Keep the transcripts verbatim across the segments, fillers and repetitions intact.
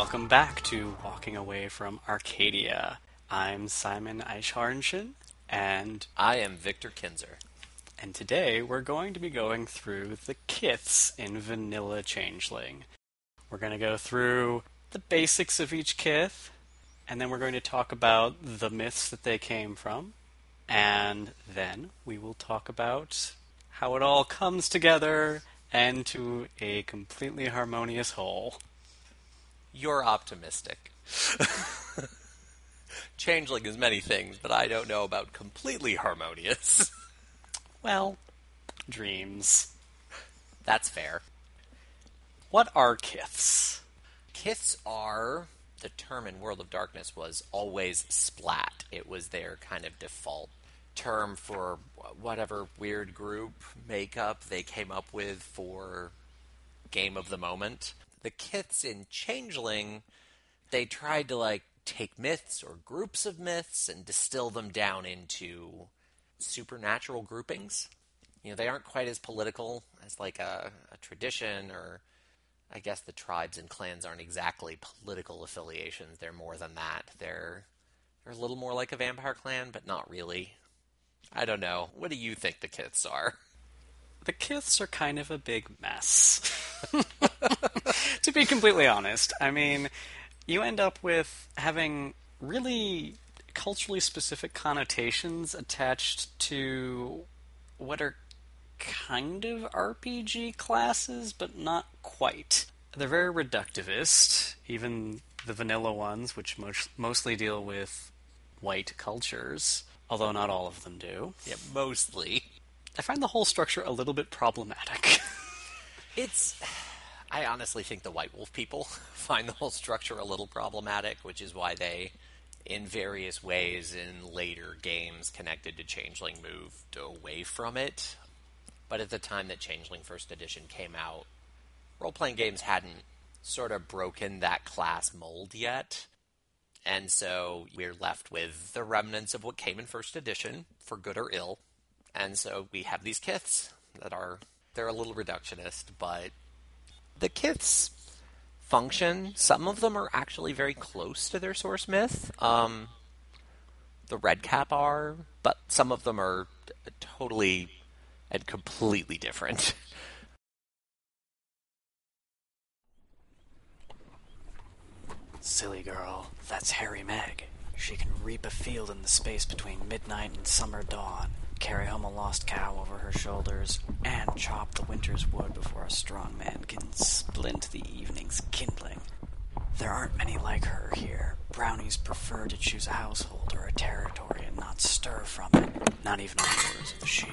welcome back to Walking Away from Arcadia. I'm Simon Eicharnchen, and I am Victor Kinzer. and today we're going to be going through the kiths in Vanilla Changeling. We're going to go through the basics of each kith, and then we're going to talk about the myths that they came from, and then we will talk about how it all comes together and to a completely harmonious whole. You're optimistic. Changeling is many things, but I don't know about completely harmonious. Well, dreams. That's fair. What are kiths? Kiths are, the term in World of Darkness was always splat. It was their kind of default term for whatever weird group makeup they came up with for game of the moment. The kiths in Changeling, they tried to like take myths or groups of myths and distill them down into supernatural groupings. You know, they aren't quite as political as like a, a tradition, or I guess the tribes and clans aren't exactly political affiliations. They're more than that. They're they're a little more like a vampire clan, but not really. I don't know. What do you think the kiths are? The kiths are kind of a big mess. To be completely honest. I mean, you end up with having really culturally specific connotations attached to what are kind of R P G classes, but not quite. They're very reductivist, even the vanilla ones, which most, mostly deal with white cultures, although not all of them do. Yeah, mostly. I find the whole structure a little bit problematic. It's... I honestly think the White Wolf people find the whole structure a little problematic, which is why they, in various ways in later games connected to Changeling, moved away from it. But at the time that Changeling First Edition came out, role-playing games hadn't sort of broken that class mold yet. And so we're left with the remnants of what came in First Edition, for good or ill. And so we have these kiths that are, they're a little reductionist, but the kiths function. Some of them are actually very close to their source myth. Um, the Red Cap are, but some of them are totally and completely different. Silly girl, that's Harry Meg. She can reap a field in the space between midnight and summer dawn, carry home a lost cow over her shoulders, and chop the winter's wood before a strong man can splint the evening's kindling. There aren't many like her here. Brownies prefer to choose a household or a territory and not stir from it, not even on the orders of she.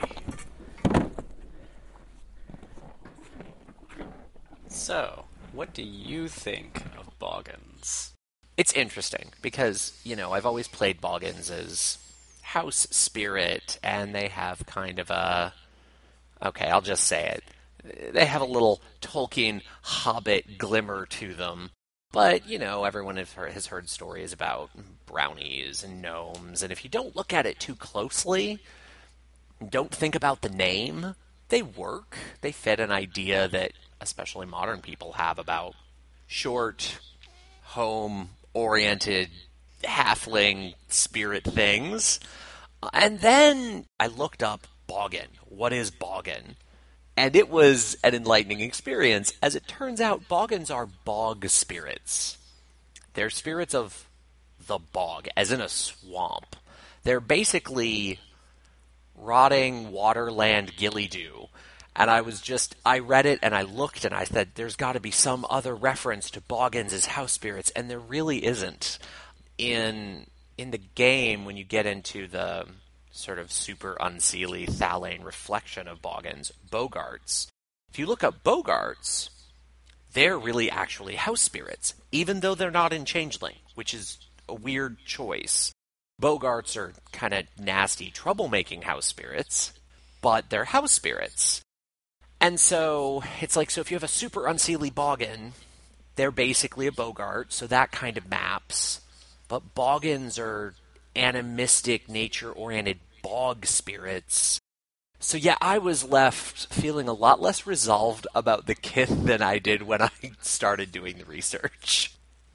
So, what do you think of Boggans? It's interesting because, you know, I've always played Boggans as house spirit, and they have kind of a, okay, I'll just say it, they have a little Tolkien Hobbit glimmer to them. But, you know, everyone has heard, has heard stories about brownies and gnomes, and if you don't look at it too closely, don't think about the name, they work. They fit an idea that especially modern people have about short, home-oriented, halfling spirit things. And then I looked up Boggan. What is Boggan? And it was an enlightening experience. As it turns out, Boggans are bog spirits. They're spirits of the bog, as in a swamp. They're basically rotting waterland gilly-doo. And I was just, I read it and I looked and I said, there's got to be some other reference to Boggans as house spirits, and there really isn't. In in the game, when you get into the sort of super unseelie Thalane reflection of Boggans, Bogarts, if you look up Bogarts, they're really actually house spirits, even though they're not in Changeling, which is a weird choice. Bogarts are kind of nasty, troublemaking house spirits, but they're house spirits. And so, it's like, so if you have a super unseelie Boggan, they're basically a Bogart, so that kind of maps. But Boggans are animistic, nature-oriented bog spirits. So yeah, I was left feeling a lot less resolved about the kith than I did when I started doing the research.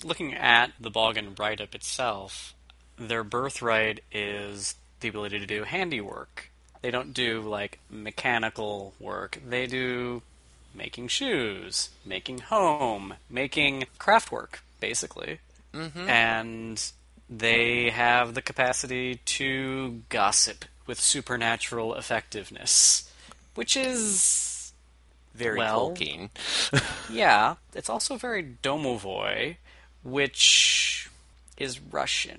looking at the Bogan write-up itself, their birthright is the ability to do handiwork. They don't do, like, mechanical work. They do making shoes, making home, making craft work, basically. Mm-hmm. And they have the capacity to gossip with supernatural effectiveness, which is... Very well, Tolkien. yeah, it's also very Domovoy, which is Russian.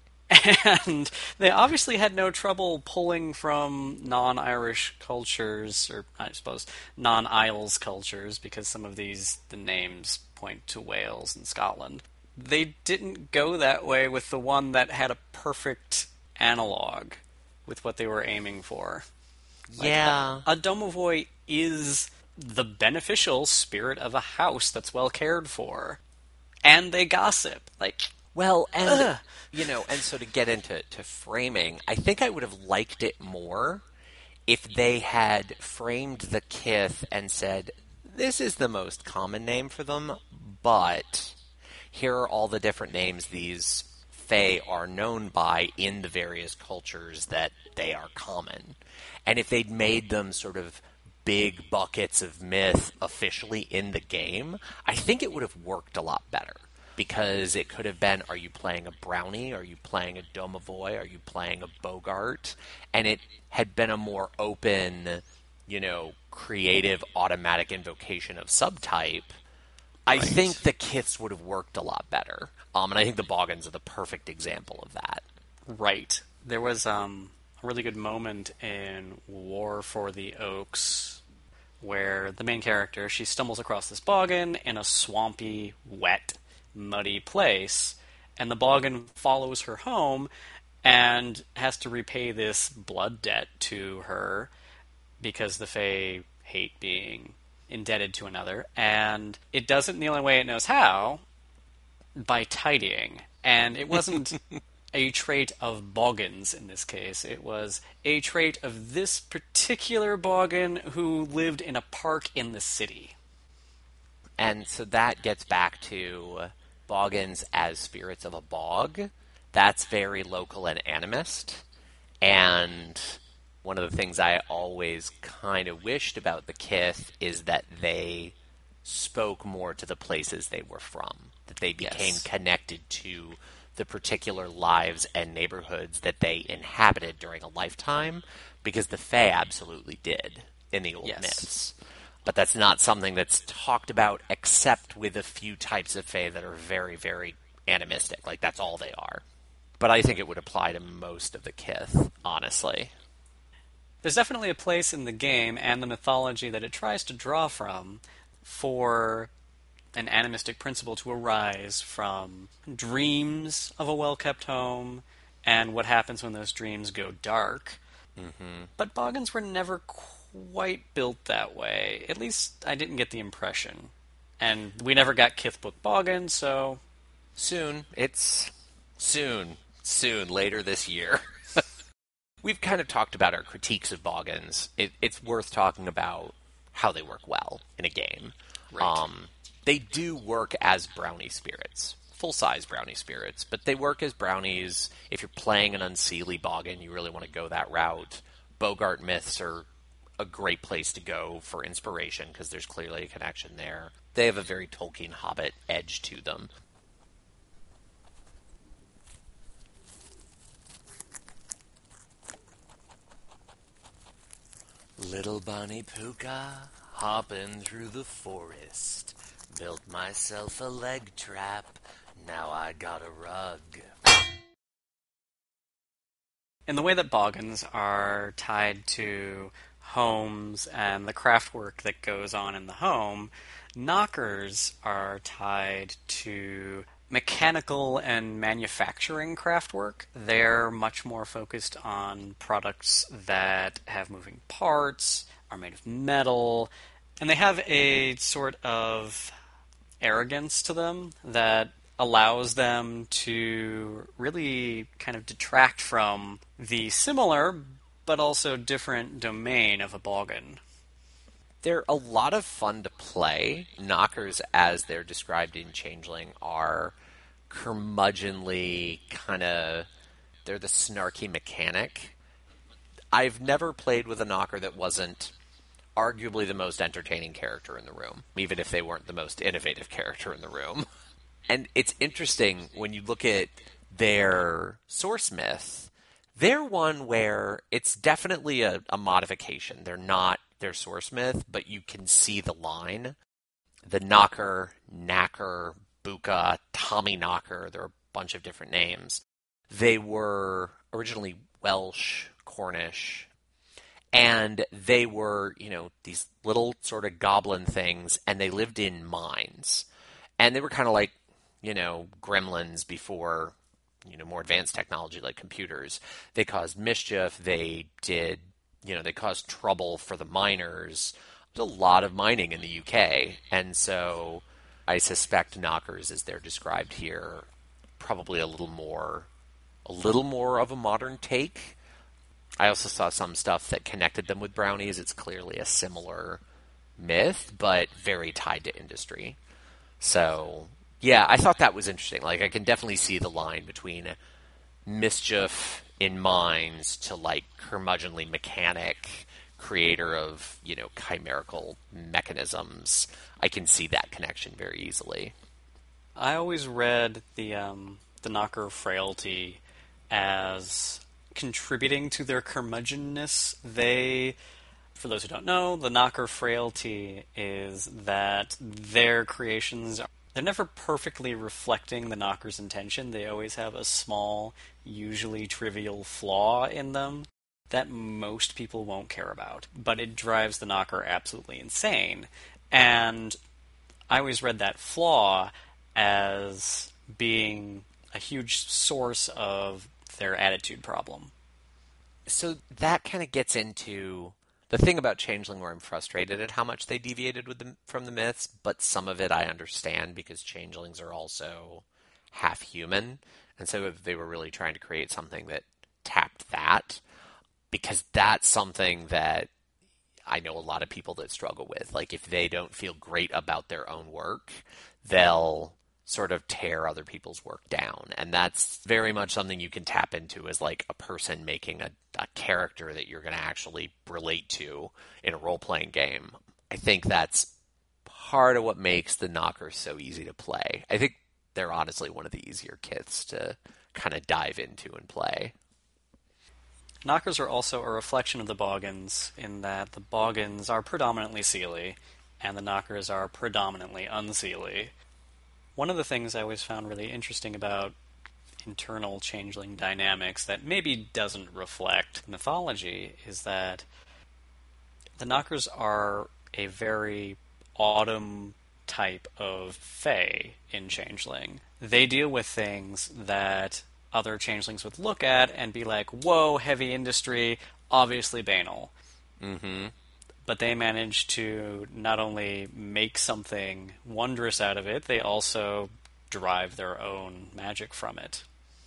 And they obviously had no trouble pulling from non-Irish cultures, or I suppose non-Isles cultures, because some of these, the names point to Wales and Scotland. They didn't go that way with the one that had a perfect analog with what they were aiming for. Like, Yeah. A, a Domovoy is the beneficial spirit of a house that's well cared for. And they gossip. Like, Well, and, Ugh. you know, and so to get into to framing, I think I would have liked it more if they had framed the Kith and said, this is the most common name for them, but here are all the different names these Fae are known by in the various cultures that they are common. And if they'd made them sort of big buckets of myth officially in the game, I think it would have worked a lot better. Because it could have been, are you playing a Brownie? Are you playing a Domovoy? Are you playing a Bogart? And it had been a more open, you know, creative automatic invocation of subtype. I Right. think the Kiths would have worked a lot better. Um, and I think the Boggans are the perfect example of that. right. There was um, a really good moment in War for the Oaks where the main character, she stumbles across this Bogan in a swampy, wet, muddy place, and the Bogan follows her home and has to repay this blood debt to her because the Fae hate being indebted to another, and it does it in the only way it knows how, by tidying. And it wasn't a trait of Boggans in this case, it was a trait of this particular Bogan who lived in a park in the city. And so that gets back to Boggans as spirits of a bog. That's very local and animist. And one of the things I always kind of wished about the Kith is that they spoke more to the places they were from. That they became Yes. connected to the particular lives and neighborhoods that they inhabited during a lifetime, because the Fae absolutely did in the old Yes. myths. But that's not something that's talked about except with a few types of Fae that are very, very animistic. Like, that's all they are. But I think it would apply to most of the Kith, honestly. There's definitely a place in the game and the mythology that it tries to draw from for an animistic principle to arise from dreams of a well-kept home and what happens when those dreams go dark. Mm-hmm. But Boggans were never quite built that way. At least I didn't get the impression. And we never got Kithbook Boggans, so... Soon. It's soon. Soon. Later this year. We've kind of talked about our critiques of Boggans. It, it's worth talking about how they work well in a game. Right. Um, they do work as brownie spirits. Full-size brownie spirits. But they work as brownies. If you're playing an Unseelie Boggan, you really want to go that route. Bogart myths are a great place to go for inspiration, because there's clearly a connection there. They have a very Tolkien Hobbit edge to them. Little Bonnie Puka, hopping through the forest. Built myself a leg trap, now I got a rug. In the way that Boggans are tied to homes and the craft work that goes on in the home, knockers are tied to mechanical and manufacturing craft work. They're much more focused on products that have moving parts, are made of metal, and they have a sort of arrogance to them that allows them to really kind of detract from the similar but also different domain of a Boggan. They're a lot of fun to play. Knockers, as they're described in Changeling, are curmudgeonly kind of, they're the snarky mechanic. I've never played with a knocker that wasn't arguably the most entertaining character in the room, even if they weren't the most innovative character in the room. And it's interesting when you look at their source myth, they're one where it's definitely a, a modification. They're not their source myth, but you can see the line. The knocker, knacker, buka, Tommy knocker, there are a bunch of different names. They were originally Welsh, Cornish, and they were, you know, these little sort of goblin things, and they lived in mines. And they were kind of like, you know, gremlins before, you know, more advanced technology like computers. They caused mischief. They did, you know, they caused trouble for the miners. There's a lot of mining in the U K. And so I suspect knockers, as they're described here, probably a little more, a little more of a modern take. I also saw some stuff that connected them with brownies. It's clearly a similar myth, but very tied to industry. So, yeah, I thought that was interesting. Like, I can definitely see the line between mischief in mines to, like, curmudgeonly mechanic, creator of, you know, chimerical mechanisms. I can see that connection very easily. I always read the um, the knocker frailty as contributing to their curmudgeonness. They, for those who don't know, the knocker frailty is that their creations, they're never perfectly reflecting the knocker's intention. They always have a small, usually trivial flaw in them that most people won't care about. But it drives the knocker absolutely insane. And I always read that flaw as being a huge source of their attitude problem. So that kind of gets into the thing about Changeling where I'm frustrated at how much they deviated with the, from the myths, but some of it I understand because Changelings are also half human. And so they were really trying to create something that tapped that, because that's something that I know a lot of people that struggle with. Like, if they don't feel great about their own work, they'll sort of tear other people's work down. And that's very much something you can tap into as like a person making a, a character that you're going to actually relate to in a role-playing game. I think that's part of what makes the knockers so easy to play. I think they're honestly one of the easier kiths to kind of dive into and play. Knockers are also a reflection of the Boggans in that the Boggans are predominantly Seelie, and the knockers are predominantly unseelie. One of the things I always found really interesting about internal changeling dynamics that maybe doesn't reflect mythology is that the knockers are a very autumn type of fae in changeling. They deal with things that other changelings would look at and be like, whoa, heavy industry, obviously banal. Mm-hmm. But they manage to not only make something wondrous out of it, they also derive their own magic from it.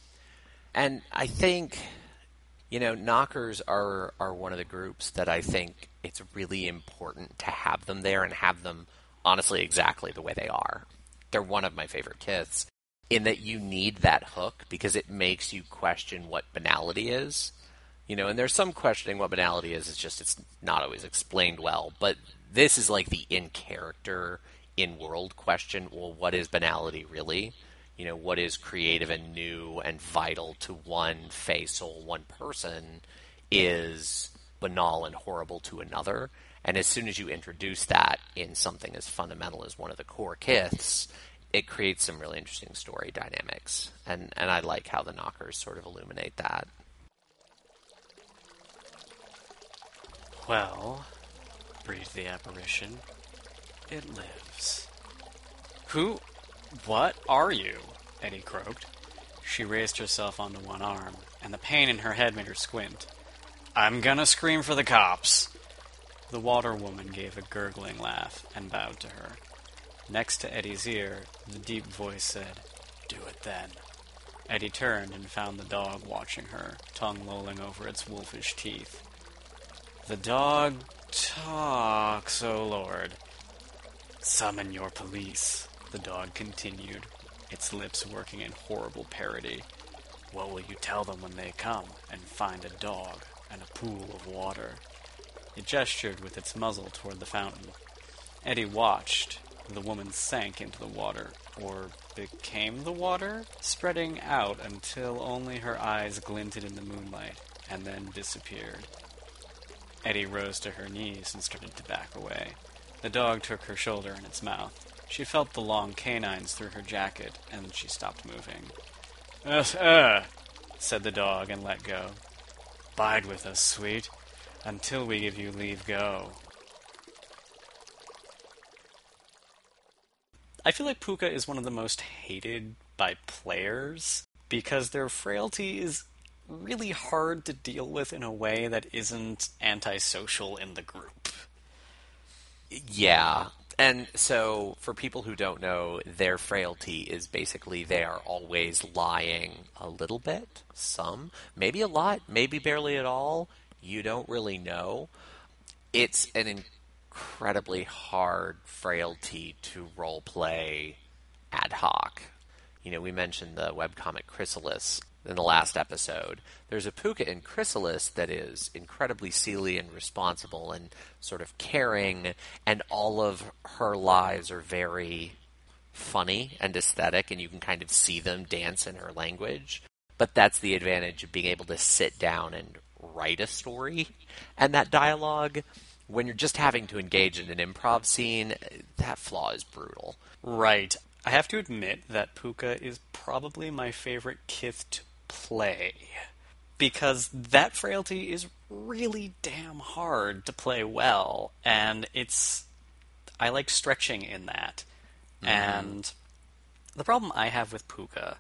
And I think, you know, knockers are, are one of the groups that I think it's really important to have them there and have them, honestly, exactly the way they are. They're one of my favorite kiths, in that you need that hook because it makes you question what banality is. You know, and there's some questioning what banality is. It's just it's not always explained well. But this is like the in-character, in-world question. Well, what is banality really? You know, what is creative and new and vital to one fae soul, one person, is banal and horrible to another. And as soon as you introduce that in something as fundamental as one of the core kiths, it creates some really interesting story dynamics. And, and I like how the knockers sort of illuminate that. Well, breathed the apparition, it lives. Who? What are you? Eddie croaked. She raised herself onto one arm, and the pain in her head made her squint. I'm gonna scream for the cops. The water woman gave a gurgling laugh and bowed to her. Next to Eddie's ear, the deep voice said, Do it then. Eddie turned and found the dog watching her, tongue lolling over its wolfish teeth. The dog talks, oh Lord. Summon your police, the dog continued. its lips working in horrible parody. What will you tell them when they come and find a dog and a pool of water? It gestured with its muzzle toward the fountain. Eddie watched. The woman sank into the water, or became the water, spreading out until only her eyes glinted in the moonlight, and then disappeared. Eddie rose to her knees and started to back away. The dog took her shoulder in its mouth. She felt the long canines through her jacket, and she stopped moving. "Ugh, uh," said the dog, and let go. "Bide with us, sweet, until we give you leave go." I feel like Puka is one of the most hated by players because their frailty is really hard to deal with in a way that isn't antisocial in the group. Yeah. And so, for people who don't know, their frailty is basically they are always lying a little bit, some, maybe a lot, maybe barely at all. You don't really know. It's an incredibly hard frailty to roleplay ad hoc. You know, we mentioned the webcomic Chrysalis in the last episode. There's a Puka in Chrysalis that is incredibly silly and responsible and sort of caring, and all of her lies are very funny and aesthetic, and you can kind of see them dance in her language. But that's the advantage of being able to sit down and write a story. And that dialogue, when you're just having to engage in an improv scene, that flaw is brutal. Right. I have to admit that Puka is probably my favorite Kith to play, because that frailty is really damn hard to play well, and it's... I like stretching in that. Mm-hmm. And the problem I have with Puka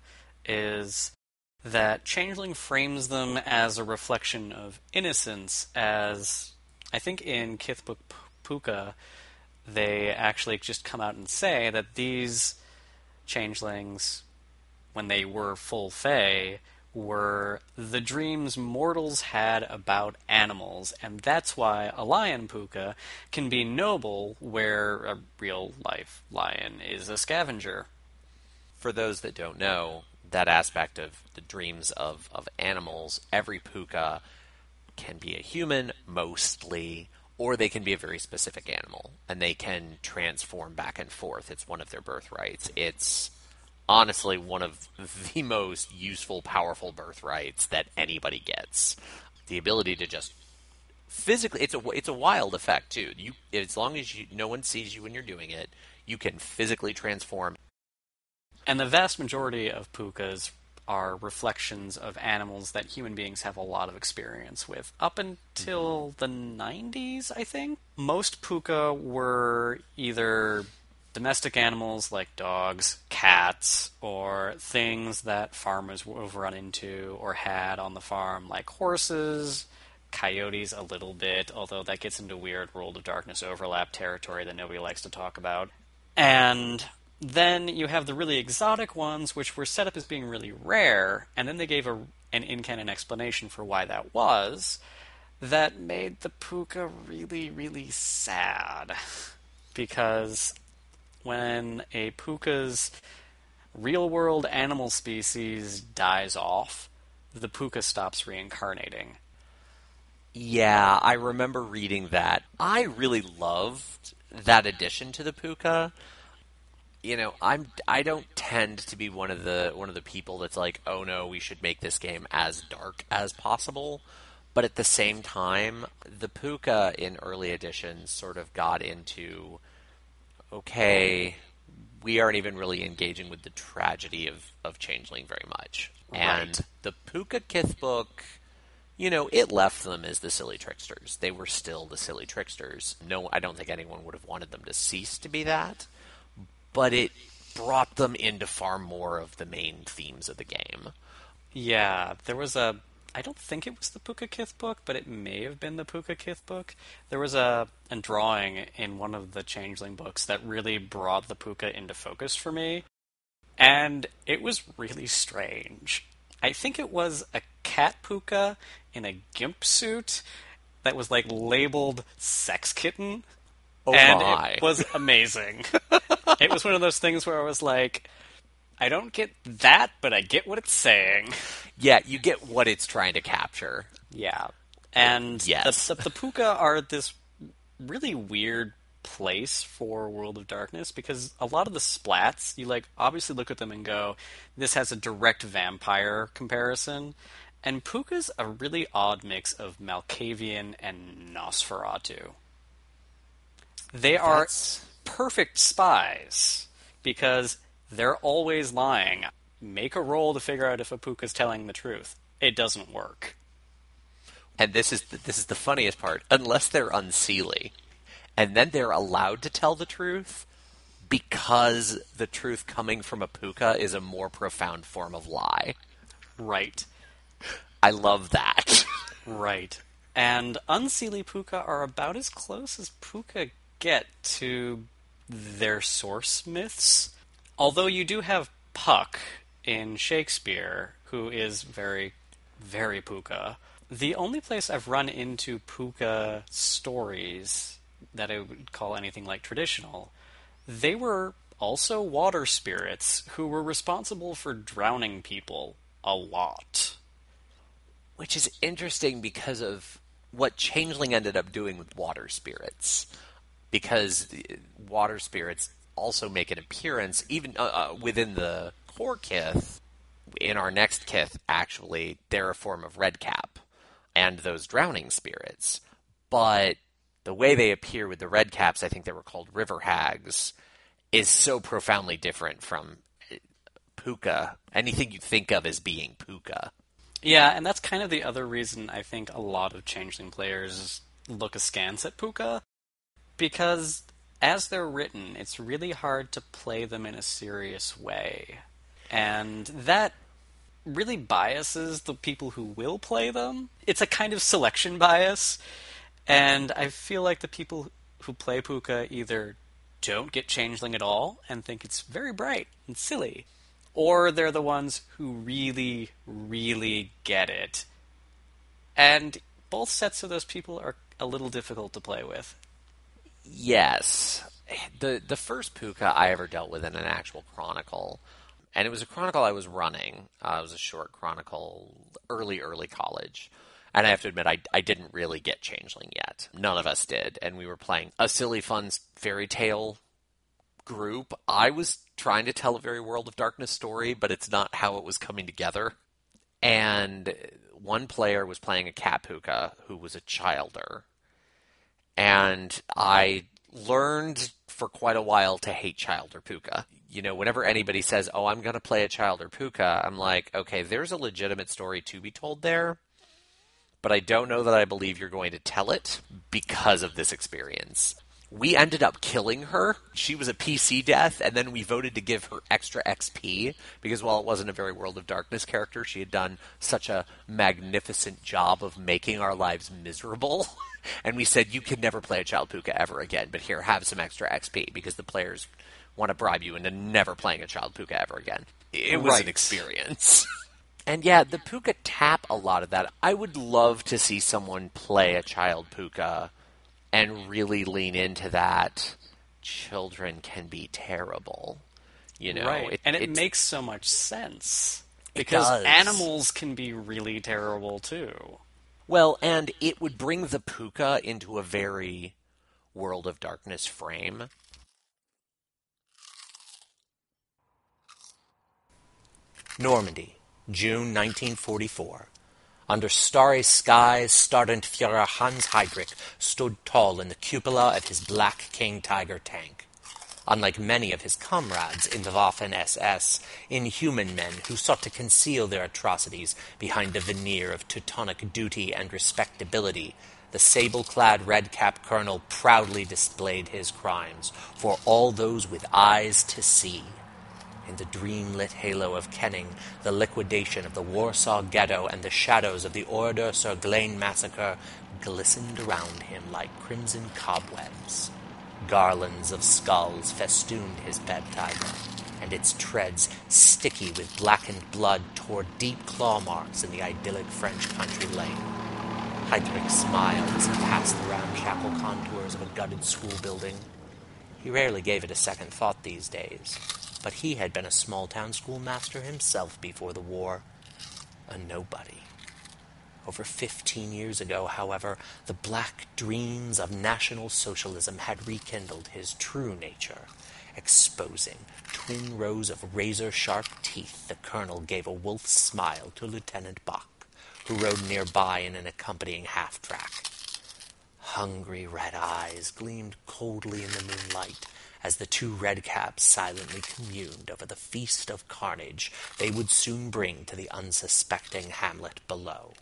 is that Changeling frames them as a reflection of innocence, as I think in Kith Book Puka they actually just come out and say that these changelings, when they were full fae, were the dreams mortals had about animals, and that's why a lion Puka can be noble where a real-life lion is a scavenger. For those that don't know, that aspect of the dreams of, of animals, every Puka can be a human, mostly, or they can be a very specific animal, and they can transform back and forth. It's one of their birthrights. It's honestly one of the most useful, powerful birthrights that anybody gets. The ability to just physically, it's a, it's a wild effect, too. You, as long as you, no one sees you when you're doing it, you can physically transform. And the vast majority of Pukas are reflections of animals that human beings have a lot of experience with. Up until the nineties, I think, most Puka were either domestic animals like dogs, cats, or things that farmers would have run into or had on the farm, like horses, coyotes a little bit, although that gets into weird World of Darkness overlap territory that nobody likes to talk about. And then you have the really exotic ones, which were set up as being really rare, and then they gave a, an in-canon explanation for why that was, that made the Puka really, really sad. Because when a Puka's real-world animal species dies off, the Puka stops reincarnating. Yeah, I remember reading that. I really loved that addition to the Puka. You know, I'm I don't tend to be one of the one of the people that's like, oh no, we should make this game as dark as possible. But at the same time, the Puka in early editions sort of got into, okay, we aren't even really engaging with the tragedy of, of Changeling very much. Right. And the Puka Kith book, you know, it left them as the silly tricksters. They were still the silly tricksters. No, I don't think anyone would have wanted them to cease to be that. But it brought them into far more of the main themes of the game. Yeah, there was a... I don't think it was the Puka Kith book, but it may have been the Puka Kith book. There was a, a drawing in one of the Changeling books that really brought the Puka into focus for me. And it was really strange. I think it was a cat Puka in a gimp suit that was, like, labeled Sex Kitten. Oh and my. It was amazing. It was one of those things where I was like, I don't get that, but I get what it's saying. Yeah, you get what it's trying to capture. Yeah. And Yes. the, the, the Puka are this really weird place for World of Darkness because a lot of the splats, you like obviously look at them and go, this has a direct vampire comparison. And Puka's a really odd mix of Malkavian and Nosferatu. They are That's- perfect spies because they're always lying. Make a roll to figure out if a Puka's telling the truth. It doesn't work. And this is the, this is the funniest part. Unless they're unseelie, and then they're allowed to tell the truth because the truth coming from a Puka is a more profound form of lie. Right. I love that. Right. And unseelie Puka are about as close as Puka get to their source myths. Although you do have Puck in Shakespeare, who is very, very Puka. The only place I've run into Puka stories that I would call anything like traditional, they were also water spirits who were responsible for drowning people a lot. Which is interesting because of what Changeling ended up doing with water spirits. Because water spirits also make an appearance, even uh, uh, within the core Kith. In our next Kith, actually, they're a form of Redcap and those drowning spirits. But the way they appear with the Redcaps, I think they were called River Hags, is so profoundly different from Puka. Anything you think of as being Puka. Yeah, and that's kind of the other reason I think a lot of Changeling players look askance at Puka. Because as they're written, it's really hard to play them in a serious way. And that really biases the people who will play them. It's a kind of selection bias. And I feel like the people who play Puka either don't get Changeling at all and think it's very bright and silly, or they're the ones who really, really get it. And both sets of those people are a little difficult to play with. Yes. The the first Puka I ever dealt with in an actual chronicle, and it was a chronicle I was running. Uh, it was a short chronicle, early, early college. And I have to admit, I, I didn't really get Changeling yet. None of us did. And we were playing a silly, fun fairy tale group. I was trying to tell a very World of Darkness story, but it's not how it was coming together. And one player was playing a cat Puka who was a childer. And I learned for quite a while to hate Childer Puka. You know, whenever anybody says, oh, I'm going to play a Childer Puka, I'm like, okay, there's a legitimate story to be told there, but I don't know that I believe you're going to tell it because of this experience. We ended up killing her. She was a P C death, and then we voted to give her extra X P, because while it wasn't a very World of Darkness character, she had done such a magnificent job of making our lives miserable. And we said, you can never play a Child Puka ever again, but here, have some extra X P, because the players want to bribe you into never playing a Child Puka ever again. It was Right. an experience. And yeah, the Puka tap a lot of that. I would love to see someone play a Child Puka and really lean into that. Children can be terrible. You know, right. it, and it it's- makes so much sense. It Because does. animals can be really terrible, too. Well, and it would bring the Puka into a very World of Darkness frame. Normandy, June nineteen forty-four. Under starry skies, Sergeant-Fuhrer Hans Heydrich stood tall in the cupola of his Black King Tiger tank. Unlike many of his comrades in the Waffen S S, inhuman men who sought to conceal their atrocities behind a veneer of Teutonic duty and respectability, the sable-clad red-cap colonel proudly displayed his crimes for all those with eyes to see. In the dream-lit halo of Kenning, the liquidation of the Warsaw Ghetto and the shadows of the Ordre sur Glane massacre glistened around him like crimson cobwebs. Garlands of skulls festooned his bed tiger, and its treads, sticky with blackened blood, tore deep claw marks in the idyllic French country lane. Heydrich smiled as he passed the ramshackle contours of a gutted school building. He rarely gave it a second thought these days. but he had been a small-town schoolmaster himself before the war. A nobody. Over fifteen years ago, however, the black dreams of National Socialism had rekindled his true nature. Exposing twin rows of razor-sharp teeth, the colonel gave a wolf's smile to Lieutenant Bach, who rode nearby in an accompanying half-track. Hungry red eyes gleamed coldly in the moonlight as the two redcaps silently communed over the feast of carnage they would soon bring to the unsuspecting hamlet below.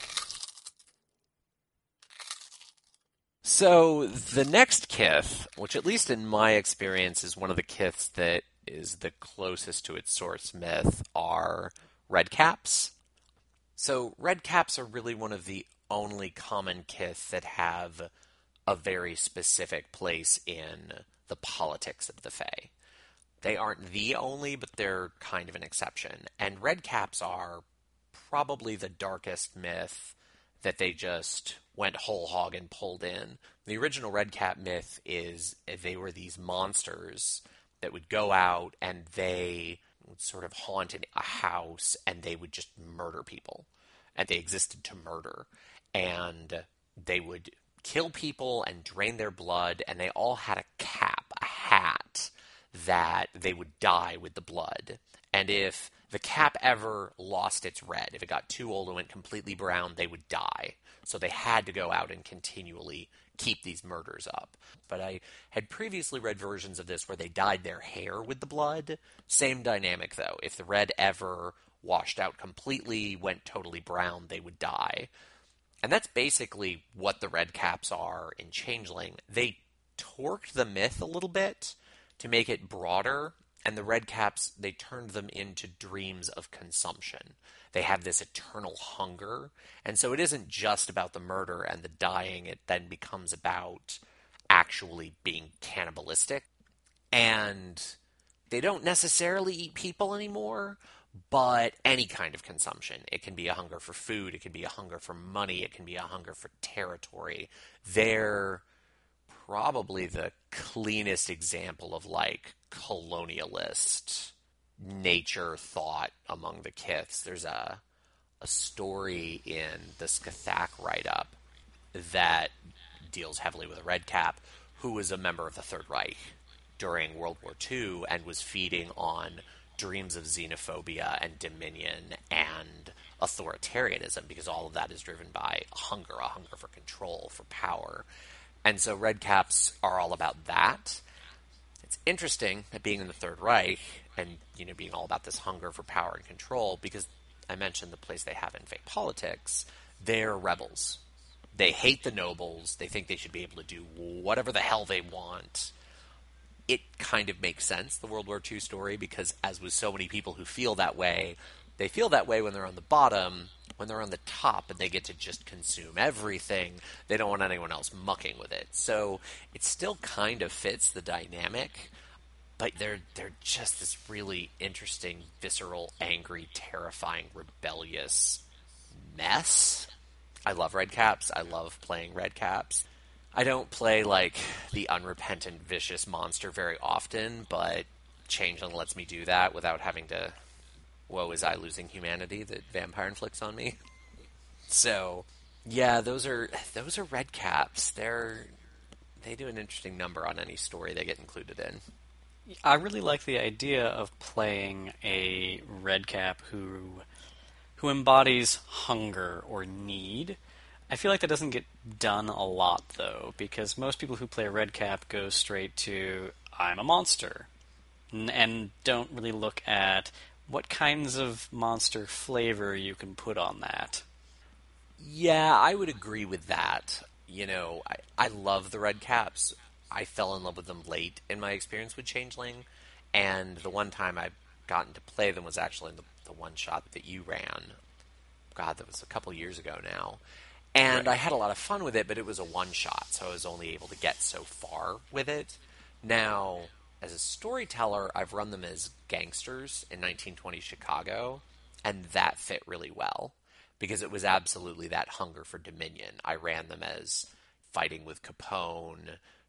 So the next kith, which at least in my experience is one of the kiths that is the closest to its source myth, are redcaps. So redcaps are really one of the only common kith that have a very specific place in the politics of the Fae. They aren't the only, but they're kind of an exception. And redcaps are probably the darkest myth that they just went whole hog and pulled in. The original redcap myth is they were these monsters that would go out and they would sort of haunt a house and they would just murder people. And they existed to murder. And they would kill people and drain their blood, and they all had a cap, a hat, that they would dye with the blood. And if the cap ever lost its red, if it got too old and went completely brown, they would die. So they had to go out and continually keep these murders up. But I had previously read versions of this where they dyed their hair with the blood. Same dynamic, though. If the red ever washed out completely, went totally brown, they would die. And that's basically what the red caps are in Changeling. They torqued the myth a little bit to make it broader, and the red caps, they turned them into dreams of consumption. They have this eternal hunger, and so it isn't just about the murder and the dying, it then becomes about actually being cannibalistic. And they don't necessarily eat people anymore, but any kind of consumption. It can be a hunger for food, it can be a hunger for money, it can be a hunger for territory. They're probably the cleanest example of, like, colonialist nature thought among the kiths. There's a a story in the Scathach write-up that deals heavily with a redcap who was a member of the Third Reich during World War Two and was feeding on dreams of xenophobia and dominion and authoritarianism, because all of that is driven by hunger, a hunger for control, for power. And so redcaps are all about that. It's interesting that being in the Third Reich and, you know, being all about this hunger for power and control, because I mentioned the place they have in Fae politics, they're rebels. They hate the nobles. They think they should be able to do whatever the hell they want. It kind of makes sense, the World War Two story, because as with so many people who feel that way, they feel that way when they're on the bottom. When they're on the top and they get to just consume everything, they don't want anyone else mucking with it. So it still kind of fits the dynamic, but they're they're just this really interesting, visceral, angry, terrifying, rebellious mess. I love redcaps. I love playing redcaps. I don't play, like, the unrepentant, vicious monster very often, but Changeling lets me do that without having to, woe is I losing humanity that Vampire inflicts on me. So, yeah, those are those are redcaps. They're they do an interesting number on any story they get included in. I really like the idea of playing a redcap who who embodies hunger or need. I feel like that doesn't get done a lot, though, because most people who play a redcap go straight to, I'm a monster, n- and don't really look at what kinds of monster flavor you can put on that. Yeah, I would agree with that. You know, I, I love the redcaps. I fell in love with them late in my experience with Changeling, and the one time I've gotten to play them was actually in the, the one-shot that you ran. God, that was a couple years ago now. And right. I had a lot of fun with it, but it was a one-shot, so I was only able to get so far with it. Now, as a storyteller, I've run them as gangsters in nineteen twenties Chicago, and that fit really well, because it was absolutely that hunger for dominion. I ran them as fighting with Capone,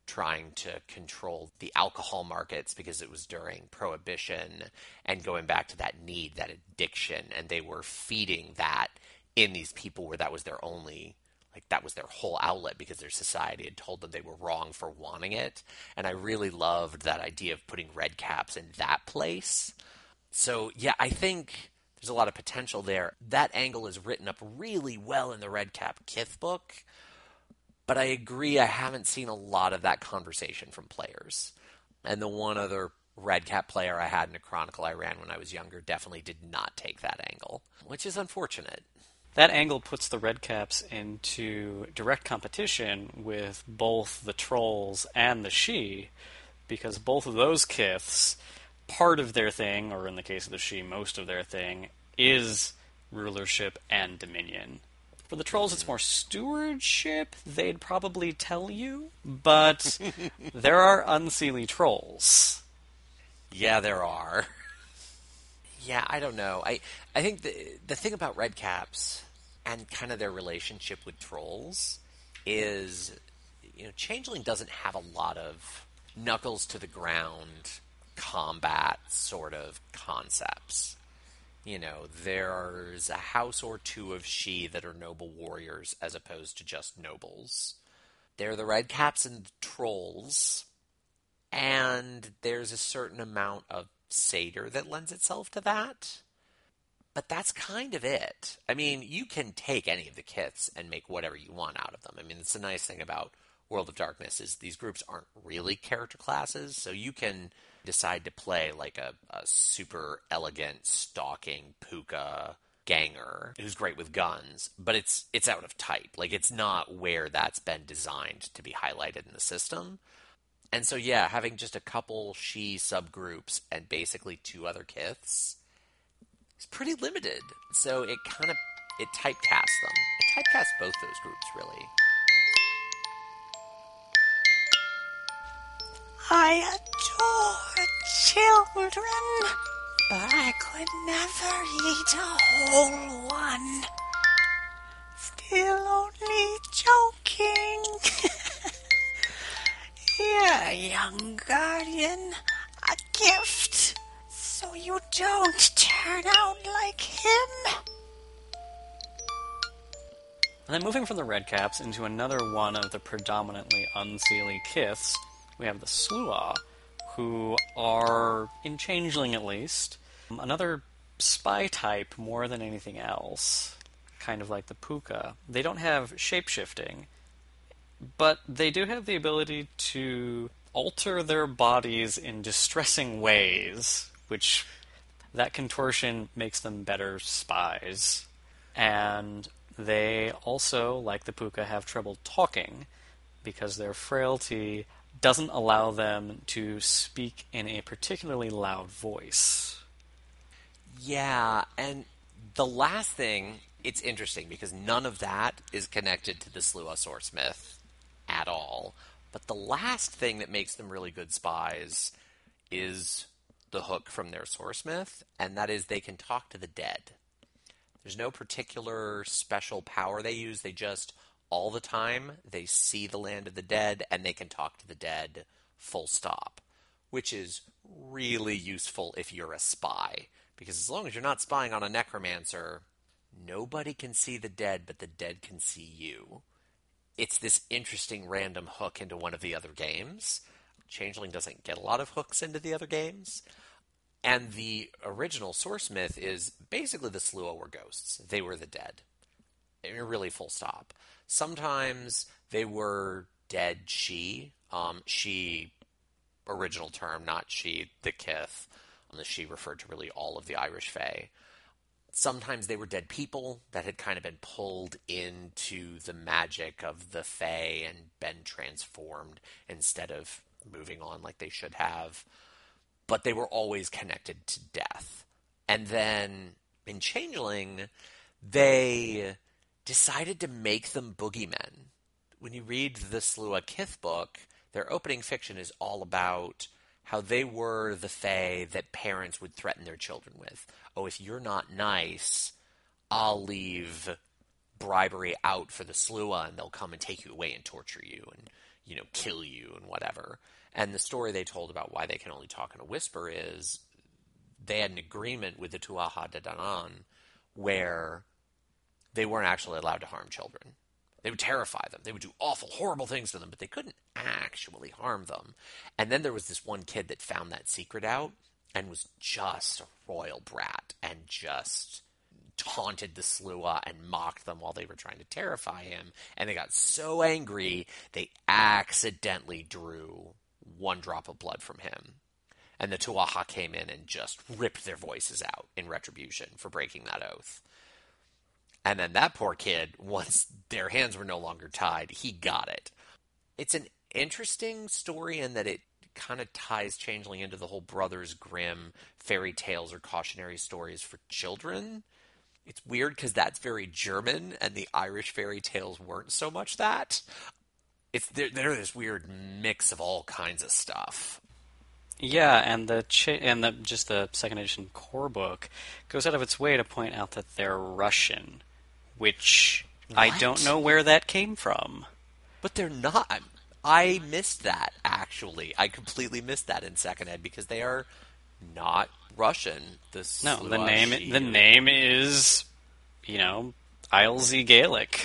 trying to control the alcohol markets because it was during Prohibition and going back to that need, that addiction. And they were feeding that in these people where that was their only, like that was their whole outlet because their society had told them they were wrong for wanting it. And I really loved that idea of putting red caps in that place. So yeah, I think there's a lot of potential there. That angle is written up really well in the Red Cap Kith book, but I agree I haven't seen a lot of that conversation from players. And the one other Red Cap player I had in a Chronicle I ran when I was younger definitely did not take that angle, which is unfortunate. That angle puts the Red Caps into direct competition with both the Trolls and the Sidhe, because both of those Kiths, part of their thing, or in the case of the Sidhe, most of their thing, is rulership and dominion. For the Trolls, it's more stewardship, they'd probably tell you, but there are unseelie Trolls. Yeah, there are. Yeah, I don't know. I, I think the the thing about Red Caps and kind of their relationship with Trolls is, you know, Changeling doesn't have a lot of knuckles to the ground combat sort of concepts. You know, there's a house or two of Sidhe that are noble warriors as opposed to just nobles. They're the Red Caps and the Trolls, and there's a certain amount of Satyr that lends itself to that. But that's kind of it. I mean, you can take any of the Kiths and make whatever you want out of them. I mean, it's a nice thing about World of Darkness is these groups aren't really character classes, so you can decide to play like a, a super elegant, stalking Puka ganger who's great with guns, but it's it's out of type. Like, it's not where that's been designed to be highlighted in the system. And so, yeah, having just a couple Sidhe subgroups and basically two other Kiths is pretty limited. So it kind of, it typecasts them. It typecasts both those groups, really. I adore children, but I could never eat a whole one. Still only joking. Here, young guardian, a gift, so you don't turn out like him. And then moving from the Red Caps into another one of the predominantly unseelie Kiths, we have the Sluagh, who are, in Changeling at least, another spy type more than anything else. Kind of like the Puka. They don't have shapeshifting, but they do have the ability to alter their bodies in distressing ways, which that contortion makes them better spies. And they also, like the Puka, have trouble talking because their frailty doesn't allow them to speak in a particularly loud voice. Yeah, and the last thing, it's interesting because none of that is connected to the Sluagh Swordsmith at all. But the last thing that makes them really good spies is the hook from their Swordsmith, and that is they can talk to the dead. There's no particular special power they use. They just, all the time, they see the land of the dead, and they can talk to the dead full stop, which is really useful if you're a spy. Because as long as you're not spying on a necromancer, nobody can see the dead, but the dead can see you. It's this interesting random hook into one of the other games. Changeling doesn't get a lot of hooks into the other games. And the original Swordsmith is basically the Sluagh were ghosts. They were the dead. I mean, really full stop. Sometimes they were dead Sidhe. Um, Sidhe, original term, not Sidhe, the Kith. Um, the Sidhe referred to really all of the Irish Fae. Sometimes they were dead people that had kind of been pulled into the magic of the Fae and been transformed instead of moving on like they should have. But they were always connected to death. And then in Changeling, they decided to make them boogeymen. When you read the Sluagh Kith book, their opening fiction is all about how they were the Fae that parents would threaten their children with. Oh, if you're not nice, I'll leave bribery out for the Sluagh, and they'll come and take you away and torture you. And you know, kill you and whatever. And the story they told about why they can only talk in a whisper is they had an agreement with the Tuatha De Danann where they weren't actually allowed to harm children. They would terrify them. They would do awful, horrible things to them, but they couldn't actually harm them. And then there was this one kid that found that secret out and was just a royal brat and just taunted the Slua and mocked them while they were trying to terrify him. And they got so angry, they accidentally drew one drop of blood from him. And the Tuatha came in and just ripped their voices out in retribution for breaking that oath. And then that poor kid, once their hands were no longer tied, he got it. It's an interesting story in that it kind of ties Changeling into the whole Brothers Grimm fairy tales or cautionary stories for children. It's weird because that's very German, and the Irish fairy tales weren't so much that. It's they're, they're this weird mix of all kinds of stuff. Yeah, and the cha- and the just the second edition core book goes out of its way to point out that they're Russian, which I What? don't know where that came from. But they're not. I missed that, actually. I completely missed that in second ed because they are not Russian. The No, the Slua name Shi- the name is, you know, Islesy Gaelic.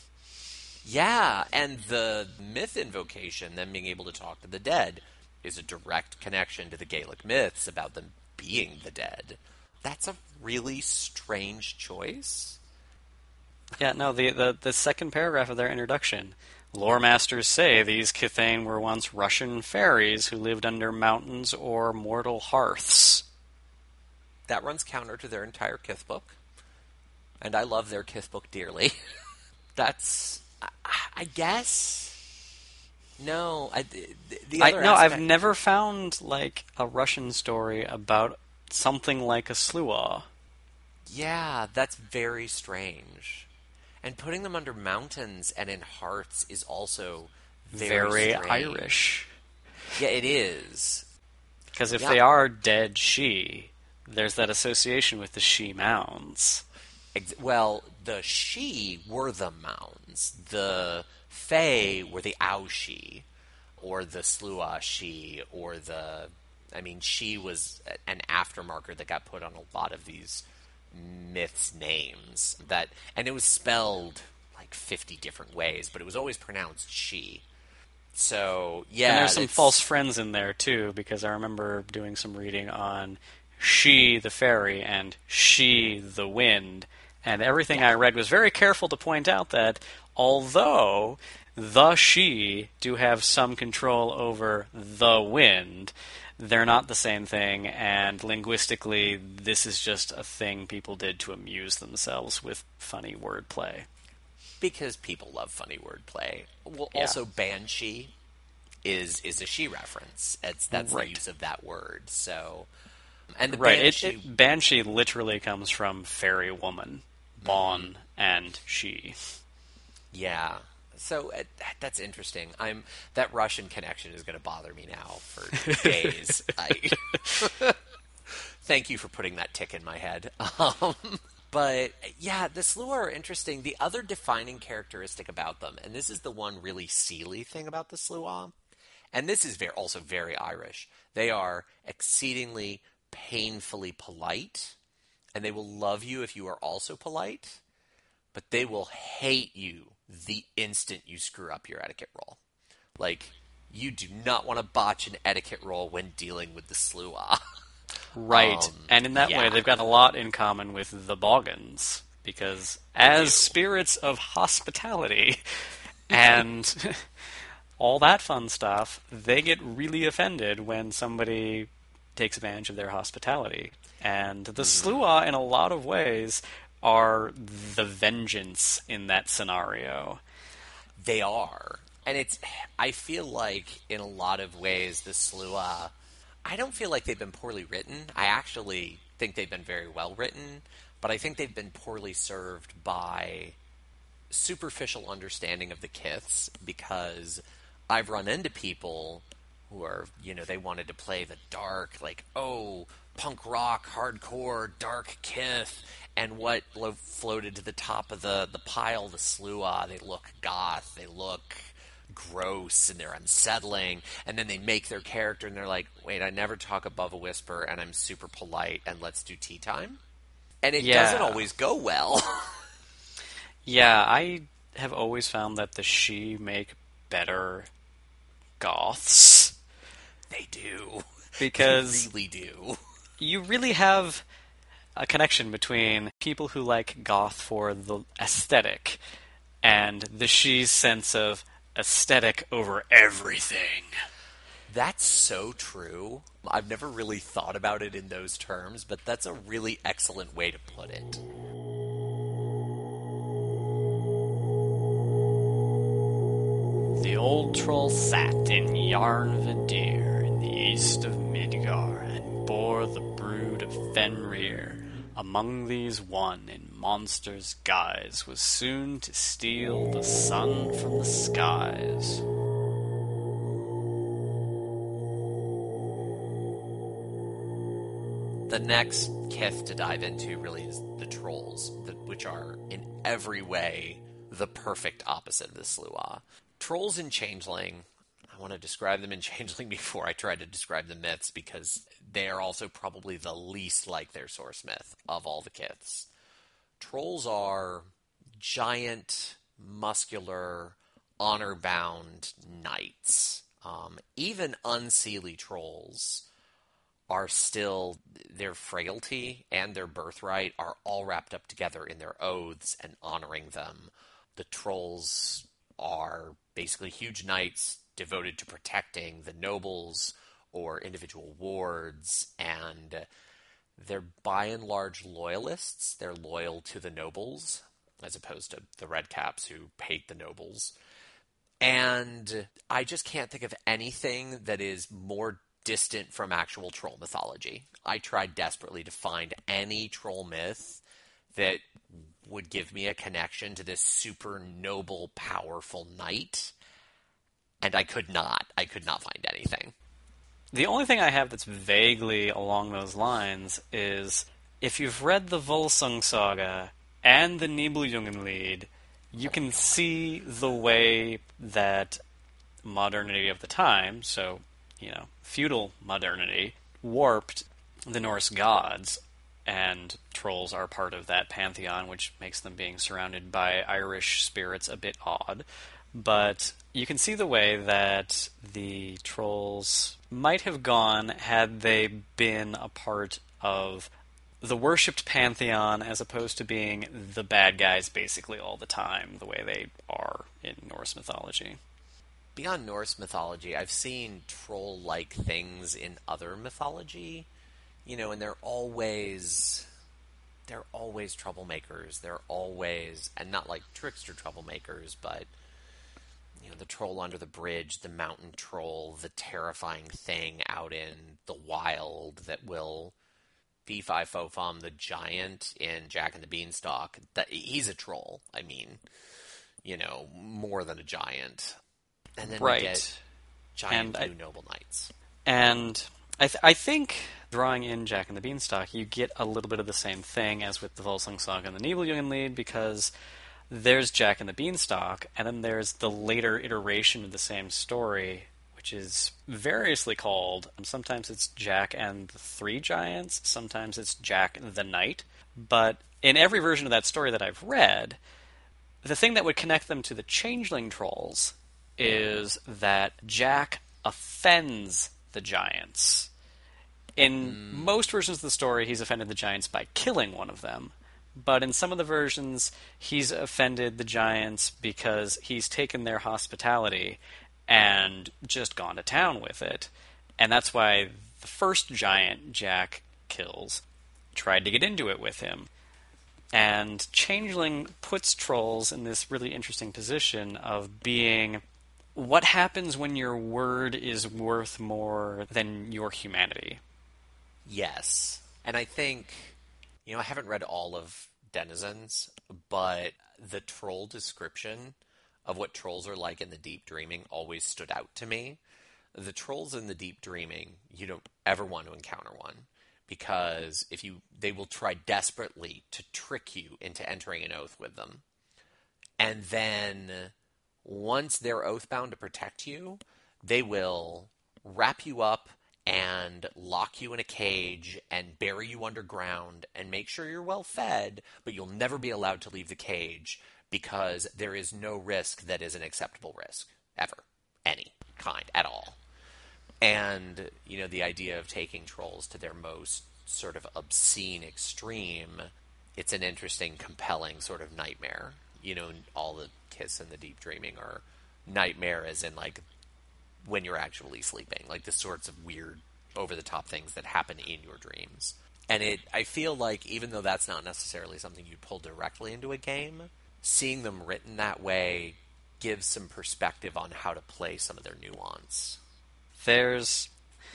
Yeah, and the myth invocation, them being able to talk to the dead, is a direct connection to the Gaelic myths about them being the dead. That's a really strange choice. Yeah, no, the, the the second paragraph of their introduction. Lore masters say these Kithane were once Russian fairies who lived under mountains or mortal hearths. That runs counter to their entire Kith book, and I love their Kith book dearly. That's, I, I guess. No, I, the, the I, other no, aspect, I've never found like a Russian story about something like a Slua. Yeah, that's very strange. And putting them under mountains and in hearts is also very, Very strange. Irish. Yeah, it is. Because if Yeah. they are dead she, there's that association with the she mounds. Ex- Well, the Shi were the mounds. The Fae were the Aushi, or the Slua Shi, or the... I mean, Shi was an aftermarker that got put on a lot of these myths' names. That, and it was spelled like fifty different ways, but it was always pronounced Shi. So, yeah. and there's some it's- false friends in there, too, because I remember doing some reading on she, the fairy, and she, the wind. And everything I read was very careful to point out that although the she do have some control over the wind, they're not the same thing, and linguistically, this is just a thing people did to amuse themselves with funny wordplay. Because people love funny wordplay. Well, Yeah. also Banshee is is a she reference. It's that's Right. the use of that word. So, and the Right, it, Banshee, it, Banshee literally comes from fairy woman, Bon, and she. yeah. So uh, that's interesting. I'm that Russian connection is going to bother me now for days. I, thank you for putting that tick in my head. Um, but yeah, the Slua are interesting. The other defining characteristic about them, and this is the one really Seelie thing about the Slua, and this is very, also very Irish. They are exceedingly painfully polite, and they will love you if you are also polite, but they will hate you the instant you screw up your etiquette roll. Like, you do not want to botch an etiquette roll when dealing with the Slua. Right, Um, and in that yeah. way, they've got a lot in common with the Boggans, because as do. spirits of hospitality and all that fun stuff, they get really offended when somebody takes advantage of their hospitality. And the Slua, in a lot of ways, are the vengeance in that scenario. They are. And it's, I feel like, in a lot of ways, the Slua, I don't feel like they've been poorly written. I actually think they've been very well written, but I think they've been poorly served by superficial understanding of the Kiths, because I've run into people who are, you know, they wanted to play the dark, like, oh, punk rock, hardcore, dark Kith, and what lo- floated to the top of the, the pile, the Slua, they look goth, they look gross and they're unsettling, and then they make their character and they're like, wait, I never talk above a whisper and I'm super polite and let's do tea time. And it Yeah. doesn't always go well. Yeah, I have always found that the She make better goths. They do. Because they really do. You really have a connection between people who like goth for the aesthetic and the She's sense of aesthetic over everything. That's so true. I've never really thought about it in those terms, but that's a really excellent way to put it. The old troll sat in Yarnvadir in the east of Midgar and bore the brood of Fenrir. Among these one in monster's guise was soon to steal the sun from the skies. The next kith to dive into really is the trolls, which are in every way the perfect opposite of the Sluagh. Trolls in Changeling, I want to describe them in Changeling before I try to describe the myths, because they are also probably the least like their source myth of all the kiths. Trolls are giant, muscular, honor-bound knights. Um, even unseelie trolls are still, their frailty and their birthright are all wrapped up together in their oaths and honoring them. The trolls are basically huge knights devoted to protecting the nobles or individual wards, and they're by and large loyalists. They're loyal to the nobles, as opposed to the redcaps who hate the nobles. And I just can't think of anything that is more distant from actual troll mythology. I tried desperately to find any troll myth that would give me a connection to this super noble, powerful knight, and I could not. I could not find anything. The only thing I have that's vaguely along those lines is if you've read the Volsung Saga and the Nibelungenlied, you can see the way that modernity of the time, so, you know, feudal modernity, warped the Norse gods, and trolls are part of that pantheon, which makes them being surrounded by Irish spirits a bit odd. But you can see the way that the trolls might have gone had they been a part of the worshipped pantheon as opposed to being the bad guys basically all the time, the way they are in Norse mythology. Beyond Norse mythology, I've seen troll-like things in other mythology, you know, and they're always, they're always troublemakers. They're always, and not like trickster troublemakers, but, you know, the troll under the bridge, the mountain troll, the terrifying thing out in the wild that will Fee-Fi Fo-Fum, the giant in Jack and the Beanstalk. That, he's a troll. I mean, you know, more than a giant. And then right. we get giant and blue I, noble knights. And I, th- I think drawing in Jack and the Beanstalk, you get a little bit of the same thing as with the Volsung Saga and the Nibelungenlied, because there's Jack and the Beanstalk, and then there's the later iteration of the same story, which is variously called. Sometimes it's Jack and the Three Giants, sometimes it's Jack the Knight. But in every version of that story that I've read, the thing that would connect them to the Changeling Trolls is that Jack offends the giants. In mm. most versions of the story, he's offended the giants by killing one of them. But in some of the versions, he's offended the giants because he's taken their hospitality and just gone to town with it. And that's why the first giant Jack kills tried to get into it with him. And Changeling puts trolls in this really interesting position of being, what happens when your word is worth more than your humanity? Yes. And I think, you know, I haven't read all of Denizens, but the troll description of what trolls are like in the Deep Dreaming always stood out to me. The trolls in the Deep Dreaming, you don't ever want to encounter one, because if you, they will try desperately to trick you into entering an oath with them. And then once they're oathbound to protect you, they will wrap you up and lock you in a cage and bury you underground and make sure you're well fed, but you'll never be allowed to leave the cage because there is no risk that is an acceptable risk, ever. Any kind, at all. And, you know, the idea of taking trolls to their most sort of obscene extreme, it's an interesting, compelling sort of nightmare. You know, all the kiss and the deep dreaming are nightmare as in, like, when you're actually sleeping. Like, the sorts of weird, over-the-top things that happen in your dreams. And it, I feel like, even though that's not necessarily something you pull directly into a game, seeing them written that way gives some perspective on how to play some of their nuance. There's,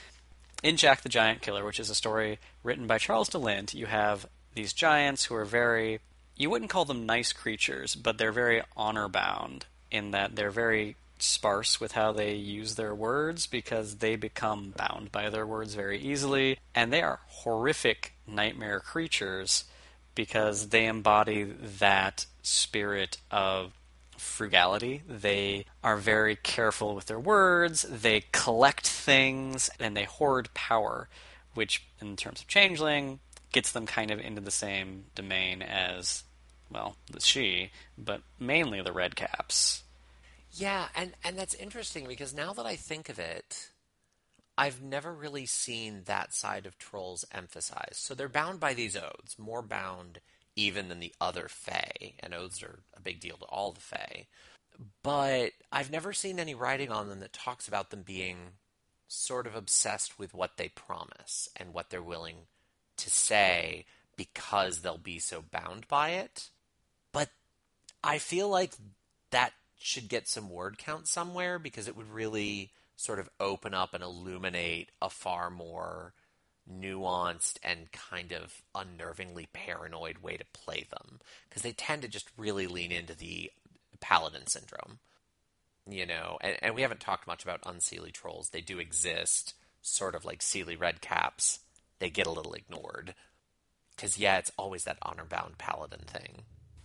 in Jack the Giant Killer, which is a story written by Charles de Lint, you have these giants who are very, you wouldn't call them nice creatures, but they're very honor-bound in that they're very sparse with how they use their words because they become bound by their words very easily. And they are horrific nightmare creatures because they embody that spirit of frugality. They are very careful with their words, they collect things, and they hoard power, which, in terms of Changeling, gets them kind of into the same domain as, well, the Sidhe, but mainly the Redcaps. Yeah, and, and that's interesting because now that I think of it, I've never really seen that side of trolls emphasized. So they're bound by these oaths, more bound even than the other Fae, and oaths are a big deal to all the Fae. But I've never seen any writing on them that talks about them being sort of obsessed with what they promise and what they're willing to say because they'll be so bound by it. But I feel like that should get some word count somewhere because it would really sort of open up and illuminate a far more nuanced and kind of unnervingly paranoid way to play them, because they tend to just really lean into the paladin syndrome, you know, and, and we haven't talked much about unseelie trolls. They do exist, sort of like Seelie Redcaps. They get a little ignored, because yeah, it's always that honor-bound paladin thing.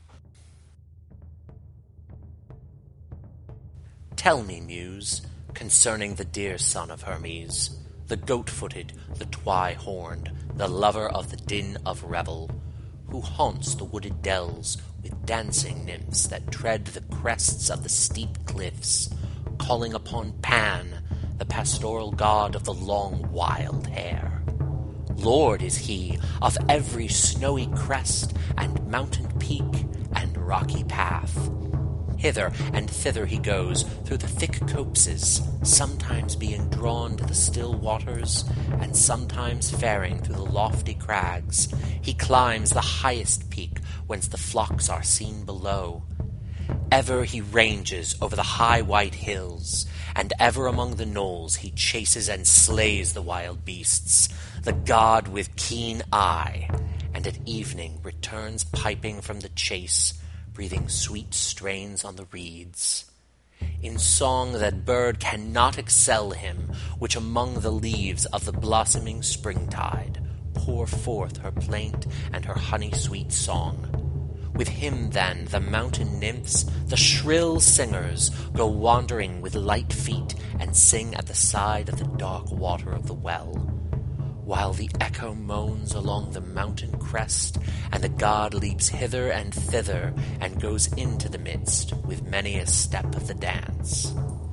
Tell me, Muse, concerning the dear son of Hermes, the goat-footed, the twy-horned, the lover of the din of revel, who haunts the wooded dells with dancing nymphs that tread the crests of the steep cliffs, calling upon Pan, the pastoral god of the long wild hair. Lord is he of every snowy crest and mountain peak and rocky path. Hither and thither he goes through the thick copses, sometimes being drawn to the still waters, and sometimes faring through the lofty crags. He climbs the highest peak, whence the flocks are seen below. Ever he ranges over the high white hills, and ever among the knolls he chases and slays the wild beasts, the god with keen eye, and at evening returns piping from the chase, breathing sweet strains on the reeds. In song that bird cannot excel him, which among the leaves of the blossoming springtide pour forth her plaint and her honey-sweet song. With him, then, the mountain nymphs, the shrill singers, go wandering with light feet and sing at the side of the dark water of the well, while the echo moans along the mountain crest, and the god leaps hither and thither, and goes into the midst with many a step of the dance.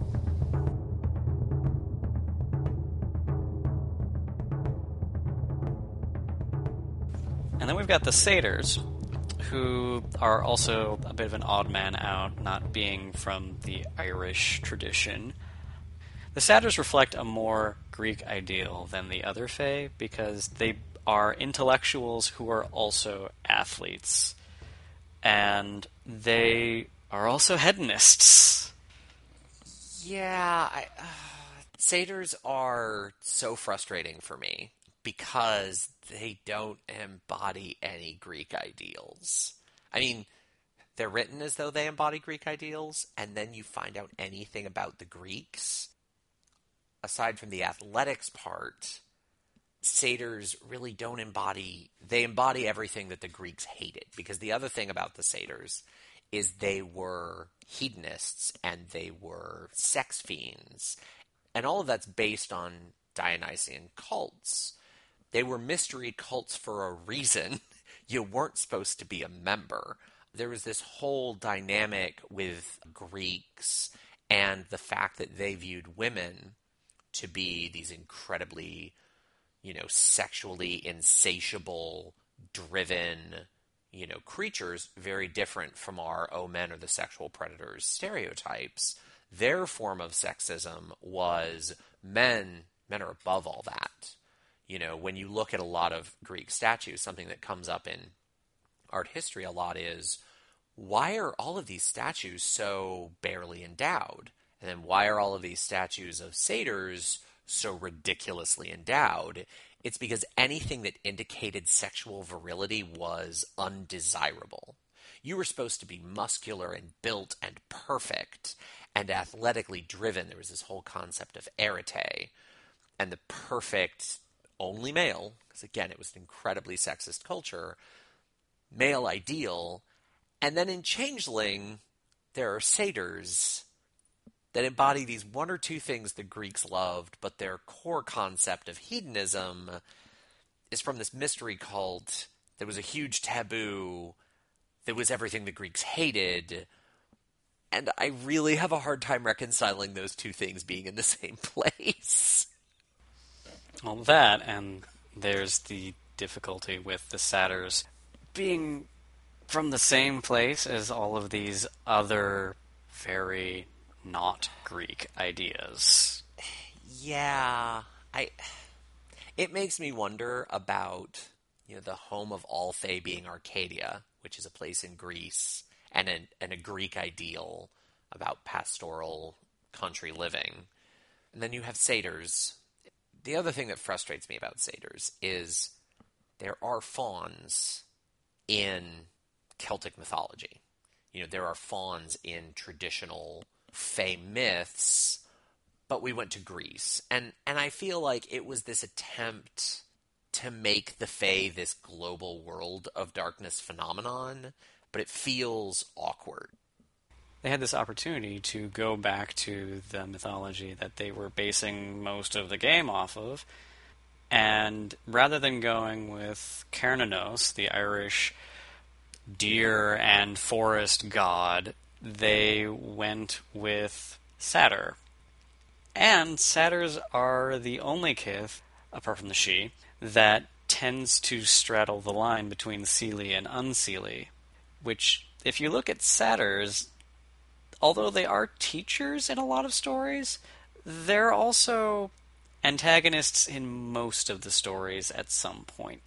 And then we've got the satyrs, who are also a bit of an odd man out, not being from the Irish tradition. The satyrs reflect a more Greek ideal than the other Fae because they are intellectuals who are also athletes. And they are also hedonists. Yeah, I, uh, satyrs are so frustrating for me because they don't embody any Greek ideals. I mean, they're written as though they embody Greek ideals, and then you find out anything about the Greeks. Aside from the athletics part, satyrs really don't embody, they embody everything that the Greeks hated. Because the other thing about the satyrs is they were hedonists and they were sex fiends. And all of that's based on Dionysian cults. They were mystery cults for a reason. You weren't supposed to be a member. There was this whole dynamic with Greeks and the fact that they viewed women to be these incredibly, you know, sexually insatiable, driven, you know, creatures, very different from our, oh, men are the sexual predators stereotypes. Their form of sexism was men, men are above all that. You know, when you look at a lot of Greek statues, something that comes up in art history a lot is, why are all of these statues so barely endowed? And then why are all of these statues of satyrs so ridiculously endowed? It's because anything that indicated sexual virility was undesirable. You were supposed to be muscular and built and perfect and athletically driven. There was this whole concept of arete and the perfect only male, because again, it was an incredibly sexist culture, male ideal. And then in Changeling, there are satyrs that embody these one or two things the Greeks loved, but their core concept of hedonism is from this mystery cult that was a huge taboo, that was everything the Greeks hated. And I really have a hard time reconciling those two things being in the same place. Well, that, and there's the difficulty with the satyrs being from the same place as all of these other very not Greek ideas. Yeah, I. It makes me wonder about, you know, the home of all Fae being Arcadia, which is a place in Greece, and a, and a Greek ideal about pastoral country living. And then you have satyrs. The other thing that frustrates me about satyrs is there are fauns in Celtic mythology. You know, there are fauns in traditional Fae myths, but we went to Greece. And, and I feel like it was this attempt to make the Fae this global world of darkness phenomenon, but it feels awkward. They had this opportunity to go back to the mythology that they were basing most of the game off of, and rather than going with Cernunnos, the Irish deer and forest god, they went with Satyr. And satyrs are the only kith, apart from the Sidhe, that tends to straddle the line between seelie and unseelie, which, if you look at satyrs, although they are teachers in a lot of stories, they're also antagonists in most of the stories at some point.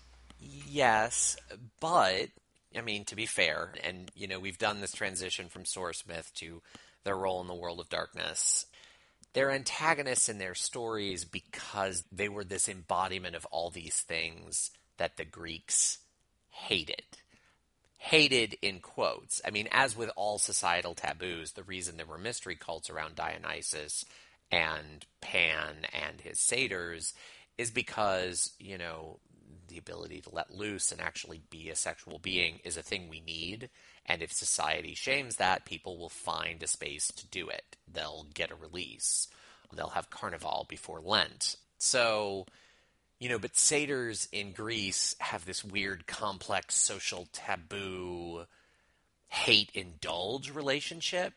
Yes, but, I mean, to be fair, and, you know, we've done this transition from source myth to their role in the world of darkness. They're antagonists in their stories because they were this embodiment of all these things that the Greeks hated. Hated in quotes. I mean, as with all societal taboos, the reason there were mystery cults around Dionysus and Pan and his satyrs is because, you know, the ability to let loose and actually be a sexual being is a thing we need. And if society shames that, people will find a space to do it. They'll get a release. They'll have Carnival before Lent. So, you know, but satyrs in Greece have this weird, complex social taboo, hate-indulge relationship.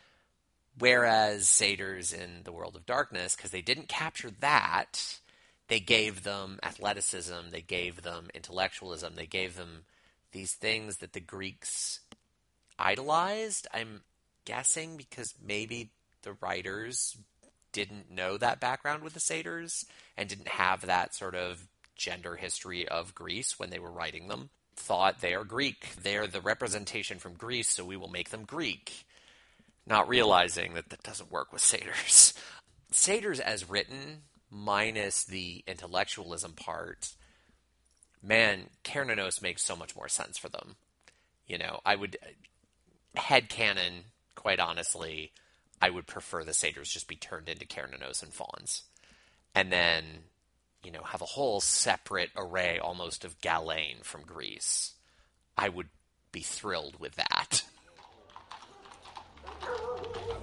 Whereas satyrs in the world of darkness, because they didn't capture that, they gave them athleticism, they gave them intellectualism, they gave them these things that the Greeks idolized. I'm guessing because maybe the writers didn't know that background with the satyrs and didn't have that sort of gender history of Greece when they were writing them. Thought they are Greek. They're the representation from Greece, so we will make them Greek. Not realizing that that doesn't work with satyrs. Satyrs as written, minus the intellectualism part, man, Cernunnos makes so much more sense for them. You know, I would, headcanon, quite honestly, I would prefer the satyrs just be turned into Cernunnos and fauns. And then, you know, have a whole separate array almost of Galen from Greece. I would be thrilled with that.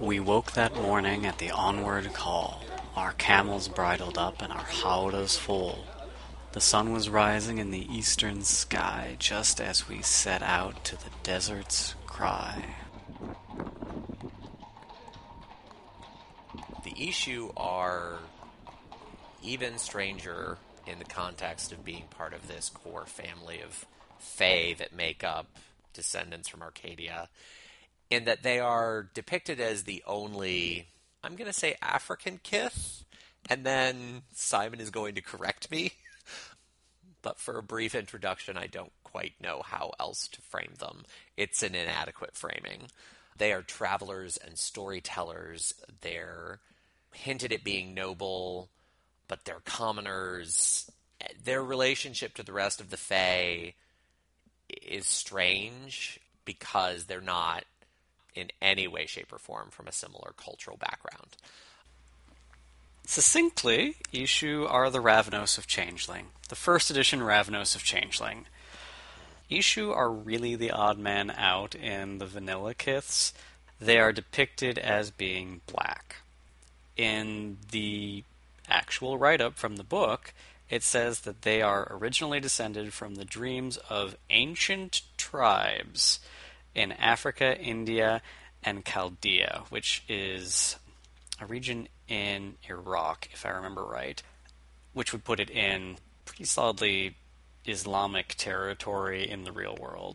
We woke that morning at the onward call, our camels bridled up and our howdahs full. The sun was rising in the eastern sky, just as we set out to the desert's cry. The Ishu are even stranger in the context of being part of this core family of Fae that make up descendants from Arcadia, in that they are depicted as the only, I'm going to say African kith, and then Simon is going to correct me. But for a brief introduction, I don't quite know how else to frame them. It's an inadequate framing. They are travelers and storytellers. They're hinted at being noble, but they're commoners. Their relationship to the rest of the Fae is strange because they're not in any way, shape, or form from a similar cultural background. Succinctly, Ishu are the Ravnos of Changeling, the first edition Ravnos of Changeling. Ishu are really the odd man out in the vanilla kiths. They are depicted as being black. In the actual write-up from the book, it says that they are originally descended from the dreams of ancient tribes in Africa, India, and Chaldea, which is a region in Iraq, if I remember right, which would put it in pretty solidly Islamic territory in the real world.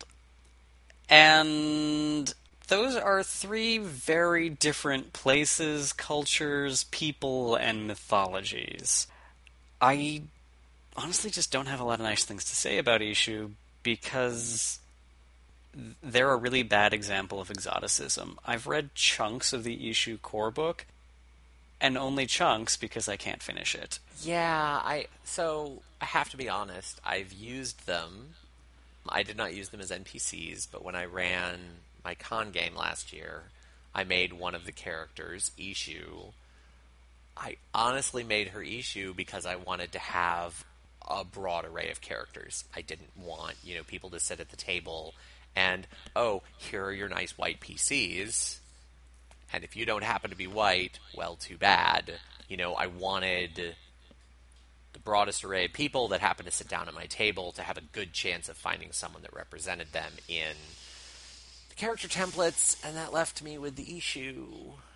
And those are three very different places, cultures, people, and mythologies. I honestly just don't have a lot of nice things to say about Ishu because they're a really bad example of exoticism. I've read chunks of the Ishu core book, and only chunks because I can't finish it. Yeah, I so I have to be honest. I've used them. I did not use them as N P Cs, but when I ran my con game last year, I made one of the characters, Ishu. I honestly made her Ishu because I wanted to have a broad array of characters. I didn't want, you know, people to sit at the table and, oh, here are your nice white P Cs. And if you don't happen to be white, well, too bad. You know, I wanted the broadest array of people that happen to sit down at my table to have a good chance of finding someone that represented them in the character templates, and that left me with the Ishu.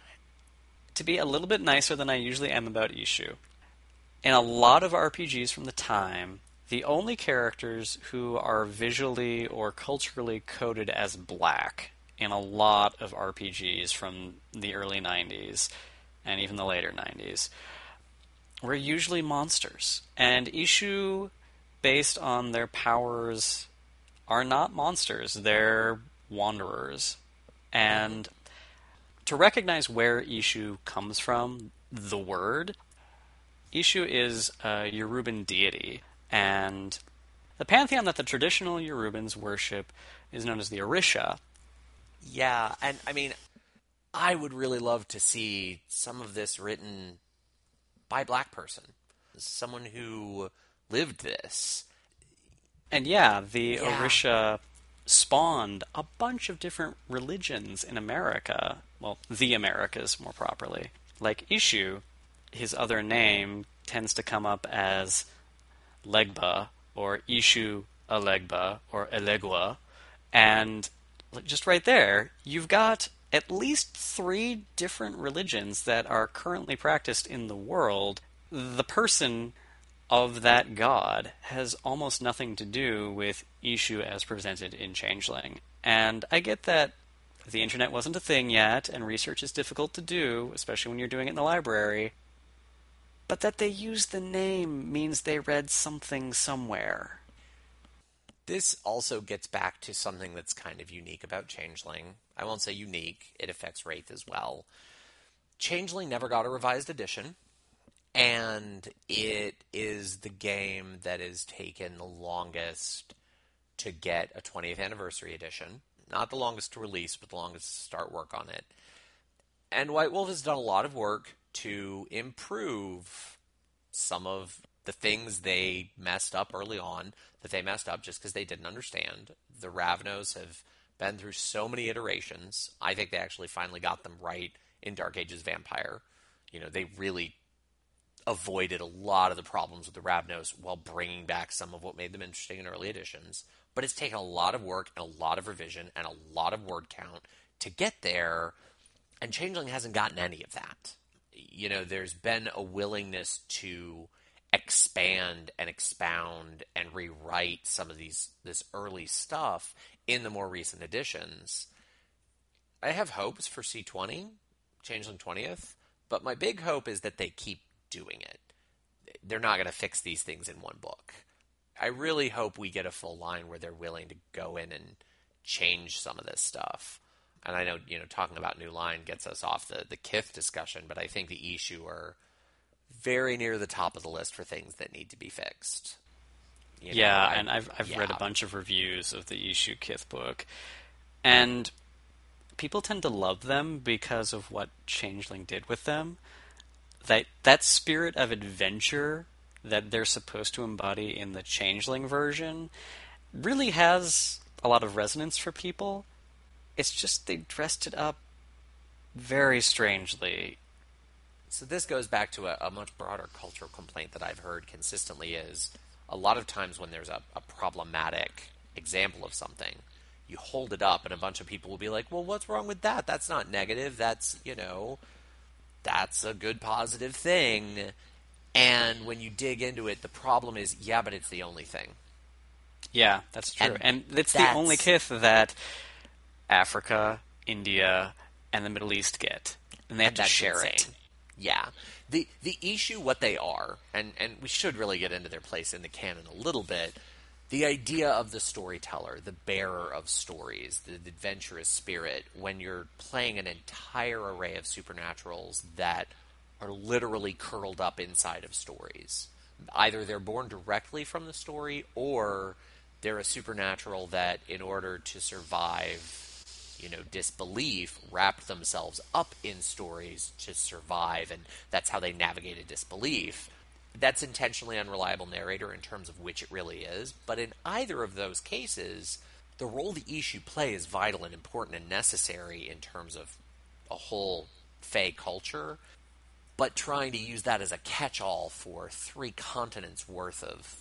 To be a little bit nicer than I usually am about Ishu, in a lot of R P Gs from the time, the only characters who are visually or culturally coded as black in a lot of R P Gs from the early nineties and even the later nineties were usually monsters. And Ishu, based on their powers, are not monsters. They're wanderers. And to recognize where Ishu comes from, the word, Ishu is a Yoruban deity. And the pantheon that the traditional Yorubans worship is known as the Orisha. Yeah, and I mean, I would really love to see some of this written by a black person, someone who lived this. And yeah, the Yeah. Orisha spawned a bunch of different religions in America. Well, the Americas, more properly. Like Ishu, his other name tends to come up as Legba, or Ishu Alegba, or Elegua, and just right there, you've got at least three different religions that are currently practiced in the world. The person of that god has almost nothing to do with Ishu as presented in Changeling. And I get that the internet wasn't a thing yet, and research is difficult to do, especially when you're doing it in the library. But that they used the name means they read something somewhere. This also gets back to something that's kind of unique about Changeling. I won't say unique, it affects Wraith as well. Changeling never got a revised edition, and it is the game that has taken the longest to get a twentieth anniversary edition. Not the longest to release, but the longest to start work on it. And White Wolf has done a lot of work to improve some of the things they messed up early on, that they messed up just because they didn't understand. The Ravnos have been through so many iterations. I think they actually finally got them right in Dark Ages Vampire. You know, they really avoided a lot of the problems with the Ravnos while bringing back some of what made them interesting in early editions. But it's taken a lot of work and a lot of revision and a lot of word count to get there, and Changeling hasn't gotten any of that. You know, there's been a willingness to expand and expound and rewrite some of these this early stuff in the more recent editions. I have hopes for C twenty, Changeling twentieth, but my big hope is that they keep doing it. They're not going to fix these things in one book. I really hope we get a full line where they're willing to go in and change some of this stuff. And I know, you know, talking about new line gets us off the, the Kith discussion, but I think the issue are very near the top of the list for things that need to be fixed. You yeah, know, I, and I've I've yeah. read a bunch of reviews of the Ishu Kith book, and people tend to love them because of what Changeling did with them. That that spirit of adventure that they're supposed to embody in the Changeling version really has a lot of resonance for people. It's just they dressed it up very strangely. So this goes back to a, a much broader cultural complaint that I've heard consistently is a lot of times when there's a, a problematic example of something, you hold it up and a bunch of people will be like, well, what's wrong with that? That's not negative. That's, you know, that's a good positive thing. And when you dig into it, the problem is, yeah, but it's the only thing. Yeah, that's true. And and it's that's- the only Kith that Africa, India, and the Middle East get. And they have And to that's share insane. it. Yeah. The the issue, what they are, and, and we should really get into their place in the canon a little bit, the idea of the storyteller, the bearer of stories, the adventurous spirit, when you're playing an entire array of supernaturals that are literally curled up inside of stories. Either they're born directly from the story, or they're a supernatural that, in order to survive, you know, disbelief, wrapped themselves up in stories to survive, and that's how they navigated disbelief. That's intentionally unreliable narrator in terms of which it really is, but in either of those cases, the role the Ishu play is vital and important and necessary in terms of a whole Fae culture, but trying to use that as a catch-all for three continents worth of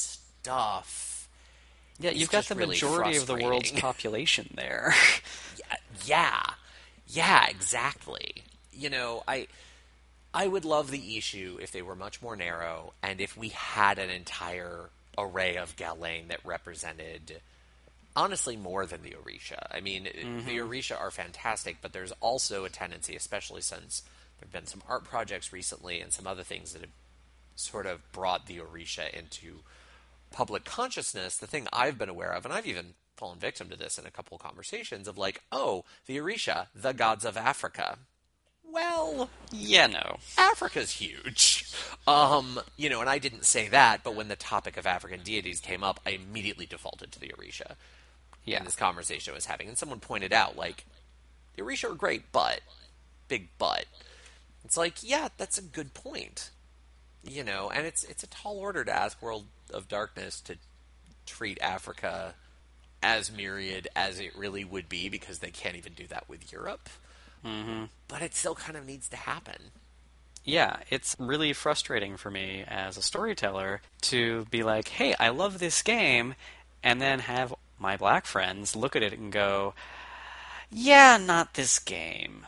stuff. Yeah, is you've got just the really majority of the world's frustrating. population there. Yeah, yeah, yeah, exactly. You know, I I would love the issue if they were much more narrow, and if we had an entire array of Galen that represented, honestly, more than the Orisha. I mean, mm-hmm. the Orisha are fantastic, but there's also a tendency, especially since there have been some art projects recently and some other things that have sort of brought the Orisha into public consciousness. The thing I've been aware of, and I've even fallen victim to this in a couple of conversations, of like, oh, the Orisha, the gods of Africa. Well, yeah, no. Africa's huge. Um, you know, and I didn't say that, but when the topic of African deities came up, I immediately defaulted to the Orisha. Yeah. In this conversation I was having. And someone pointed out, like, the Orisha are great, but, big but. It's like, yeah, that's a good point. You know, and it's it's a tall order to ask World of Darkness to treat Africa as myriad as it really would be, because they can't even do that with Europe. Mm-hmm. But it still kind of needs to happen. Yeah, it's really frustrating for me as a storyteller to be like, hey, I love this game, and then have my black friends look at it and go, yeah, not this game.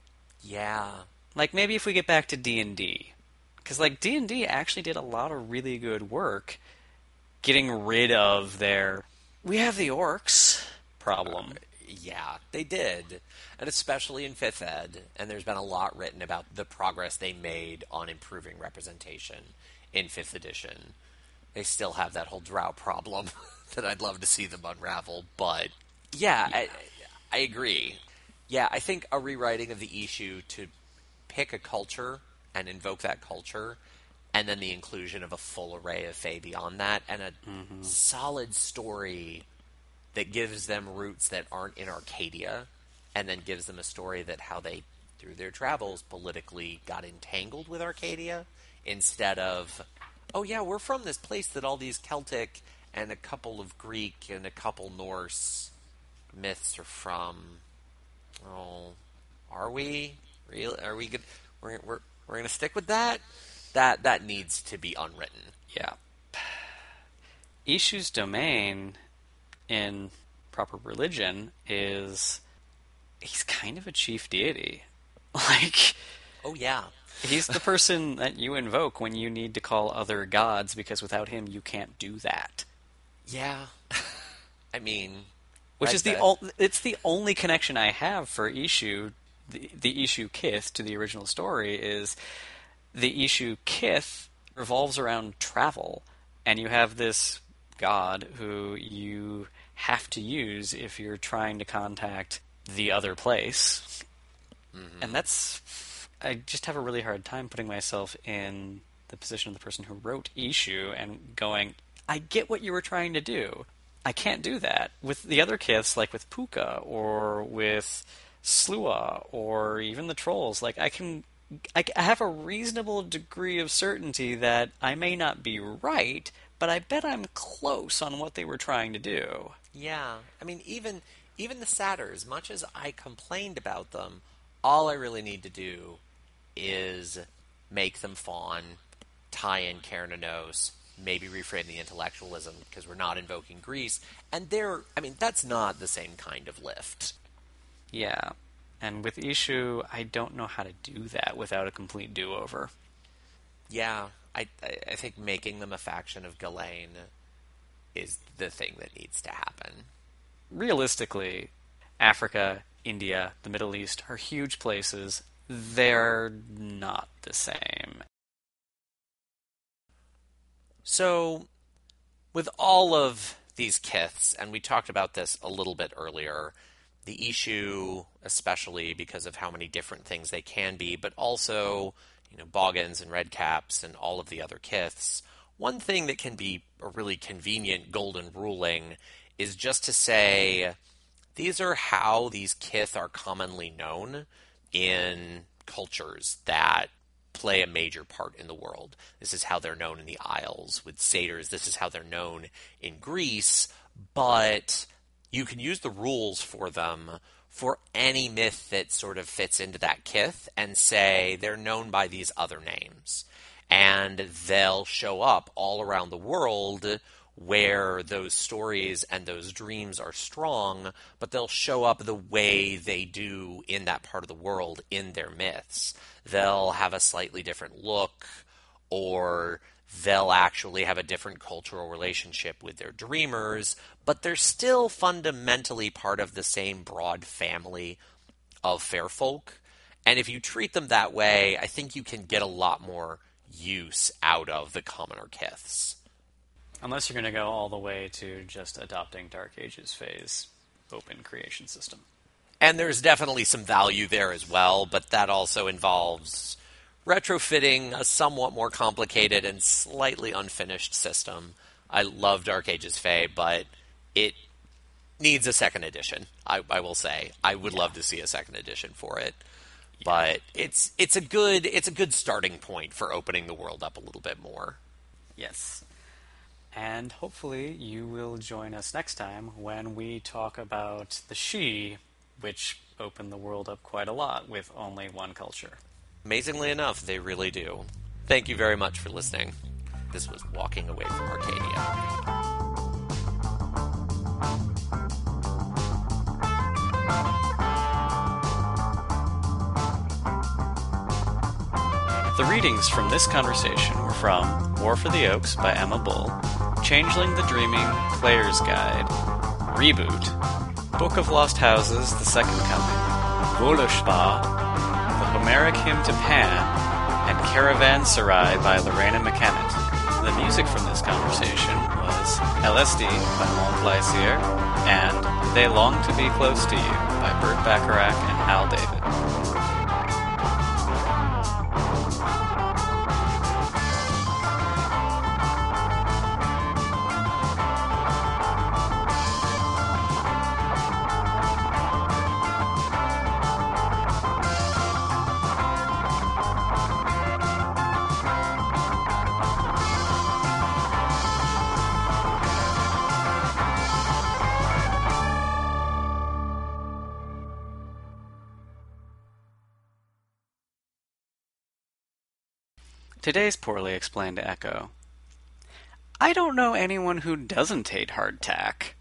Yeah. Like, maybe if we get back to D and D. Because, like, D and D actually did a lot of really good work getting rid of their, we have the orcs problem. Uh, yeah, they did. And especially in fifth ed, and there's been a lot written about the progress they made on improving representation in fifth edition. They still have that whole drow problem that I'd love to see them unravel, but yeah, yeah. I, I agree. Yeah, I think a rewriting of the issue to pick a culture and invoke that culture, and then the inclusion of a full array of Fae beyond that, and a mm-hmm. solid story that gives them roots that aren't in Arcadia, and then gives them a story that how they, through their travels, politically got entangled with Arcadia, instead of, oh yeah, we're from this place that all these Celtic and a couple of Greek and a couple Norse myths are from. Oh, are we? Really? Are we good? We're we're we're gonna stick with that. That that needs to be unwritten. Yeah. Ishu's domain in proper religion is he's kind of a chief deity. Like, oh yeah, he's the person that you invoke when you need to call other gods, because without him you can't do that. Yeah. I mean, which right is the that. o- it's the only connection I have for Ishu, the, the Ishu Kith to the original story is the Ishu Kith revolves around travel, and you have this god who you have to use if you're trying to contact the other place. Mm-hmm. And that's... I just have a really hard time putting myself in the position of the person who wrote Ishu and going, I get what you were trying to do. I can't do that. With the other Kiths, like with Puka, or with Slua, or even the Trolls, like I can... I have a reasonable degree of certainty that I may not be right, but I bet I'm close on what they were trying to do. Yeah. I mean, even even the Satyrs, much as I complained about them, all I really need to do is make them fawn, tie in Cernunnos, maybe reframe the intellectualism, because we're not invoking Greece, and they're, I mean, that's not the same kind of lift. Yeah. And with Ishu, I don't know how to do that without a complete do-over. Yeah, I I think making them a faction of Ghislaine is the thing that needs to happen. Realistically, Africa, India, the Middle East are huge places. They're not the same. So, with all of these kiths, and we talked about this a little bit earlier, the Ishu, especially because of how many different things they can be, but also, you know, Boggans and Redcaps and all of the other kiths, one thing that can be a really convenient golden ruling is just to say, these are how these kith are commonly known in cultures that play a major part in the world. This is how they're known in the Isles with satyrs. This is how they're known in Greece, but you can use the rules for them for any myth that sort of fits into that kith and say they're known by these other names. And they'll show up all around the world where those stories and those dreams are strong, but they'll show up the way they do in that part of the world in their myths. They'll have a slightly different look, or they'll actually have a different cultural relationship with their dreamers, but they're still fundamentally part of the same broad family of fair folk. And if you treat them that way, I think you can get a lot more use out of the commoner kiths. Unless you're going to go all the way to just adopting Dark Ages phase open creation system. And there's definitely some value there as well, but that also involves retrofitting a somewhat more complicated and slightly unfinished system. I love Dark Ages Fae, but it needs a second edition, I, I will say. I would yeah. love to see a second edition for it. Yeah. But it's it's a good it's a good starting point for opening the world up a little bit more. Yes. And hopefully you will join us next time when we talk about the Sidhe, which opened the world up quite a lot with only one culture. Amazingly enough, they really do. Thank you very much for listening. This was Walking Away from Arcadia. The readings from this conversation were from War for the Oaks by Emma Bull, Changeling the Dreaming, Player's Guide, Reboot, Book of Lost Houses, The Second Coming, Völuspá, The Homeric Hymn to Pan, and Caravanserai by Lorena McKennitt. The music from this conversation was L S D by Montplaisir and They Long to Be Close to You by Burt Bacharach and Hal David. Today's poorly explained echo. I don't know anyone who doesn't hate hardtack.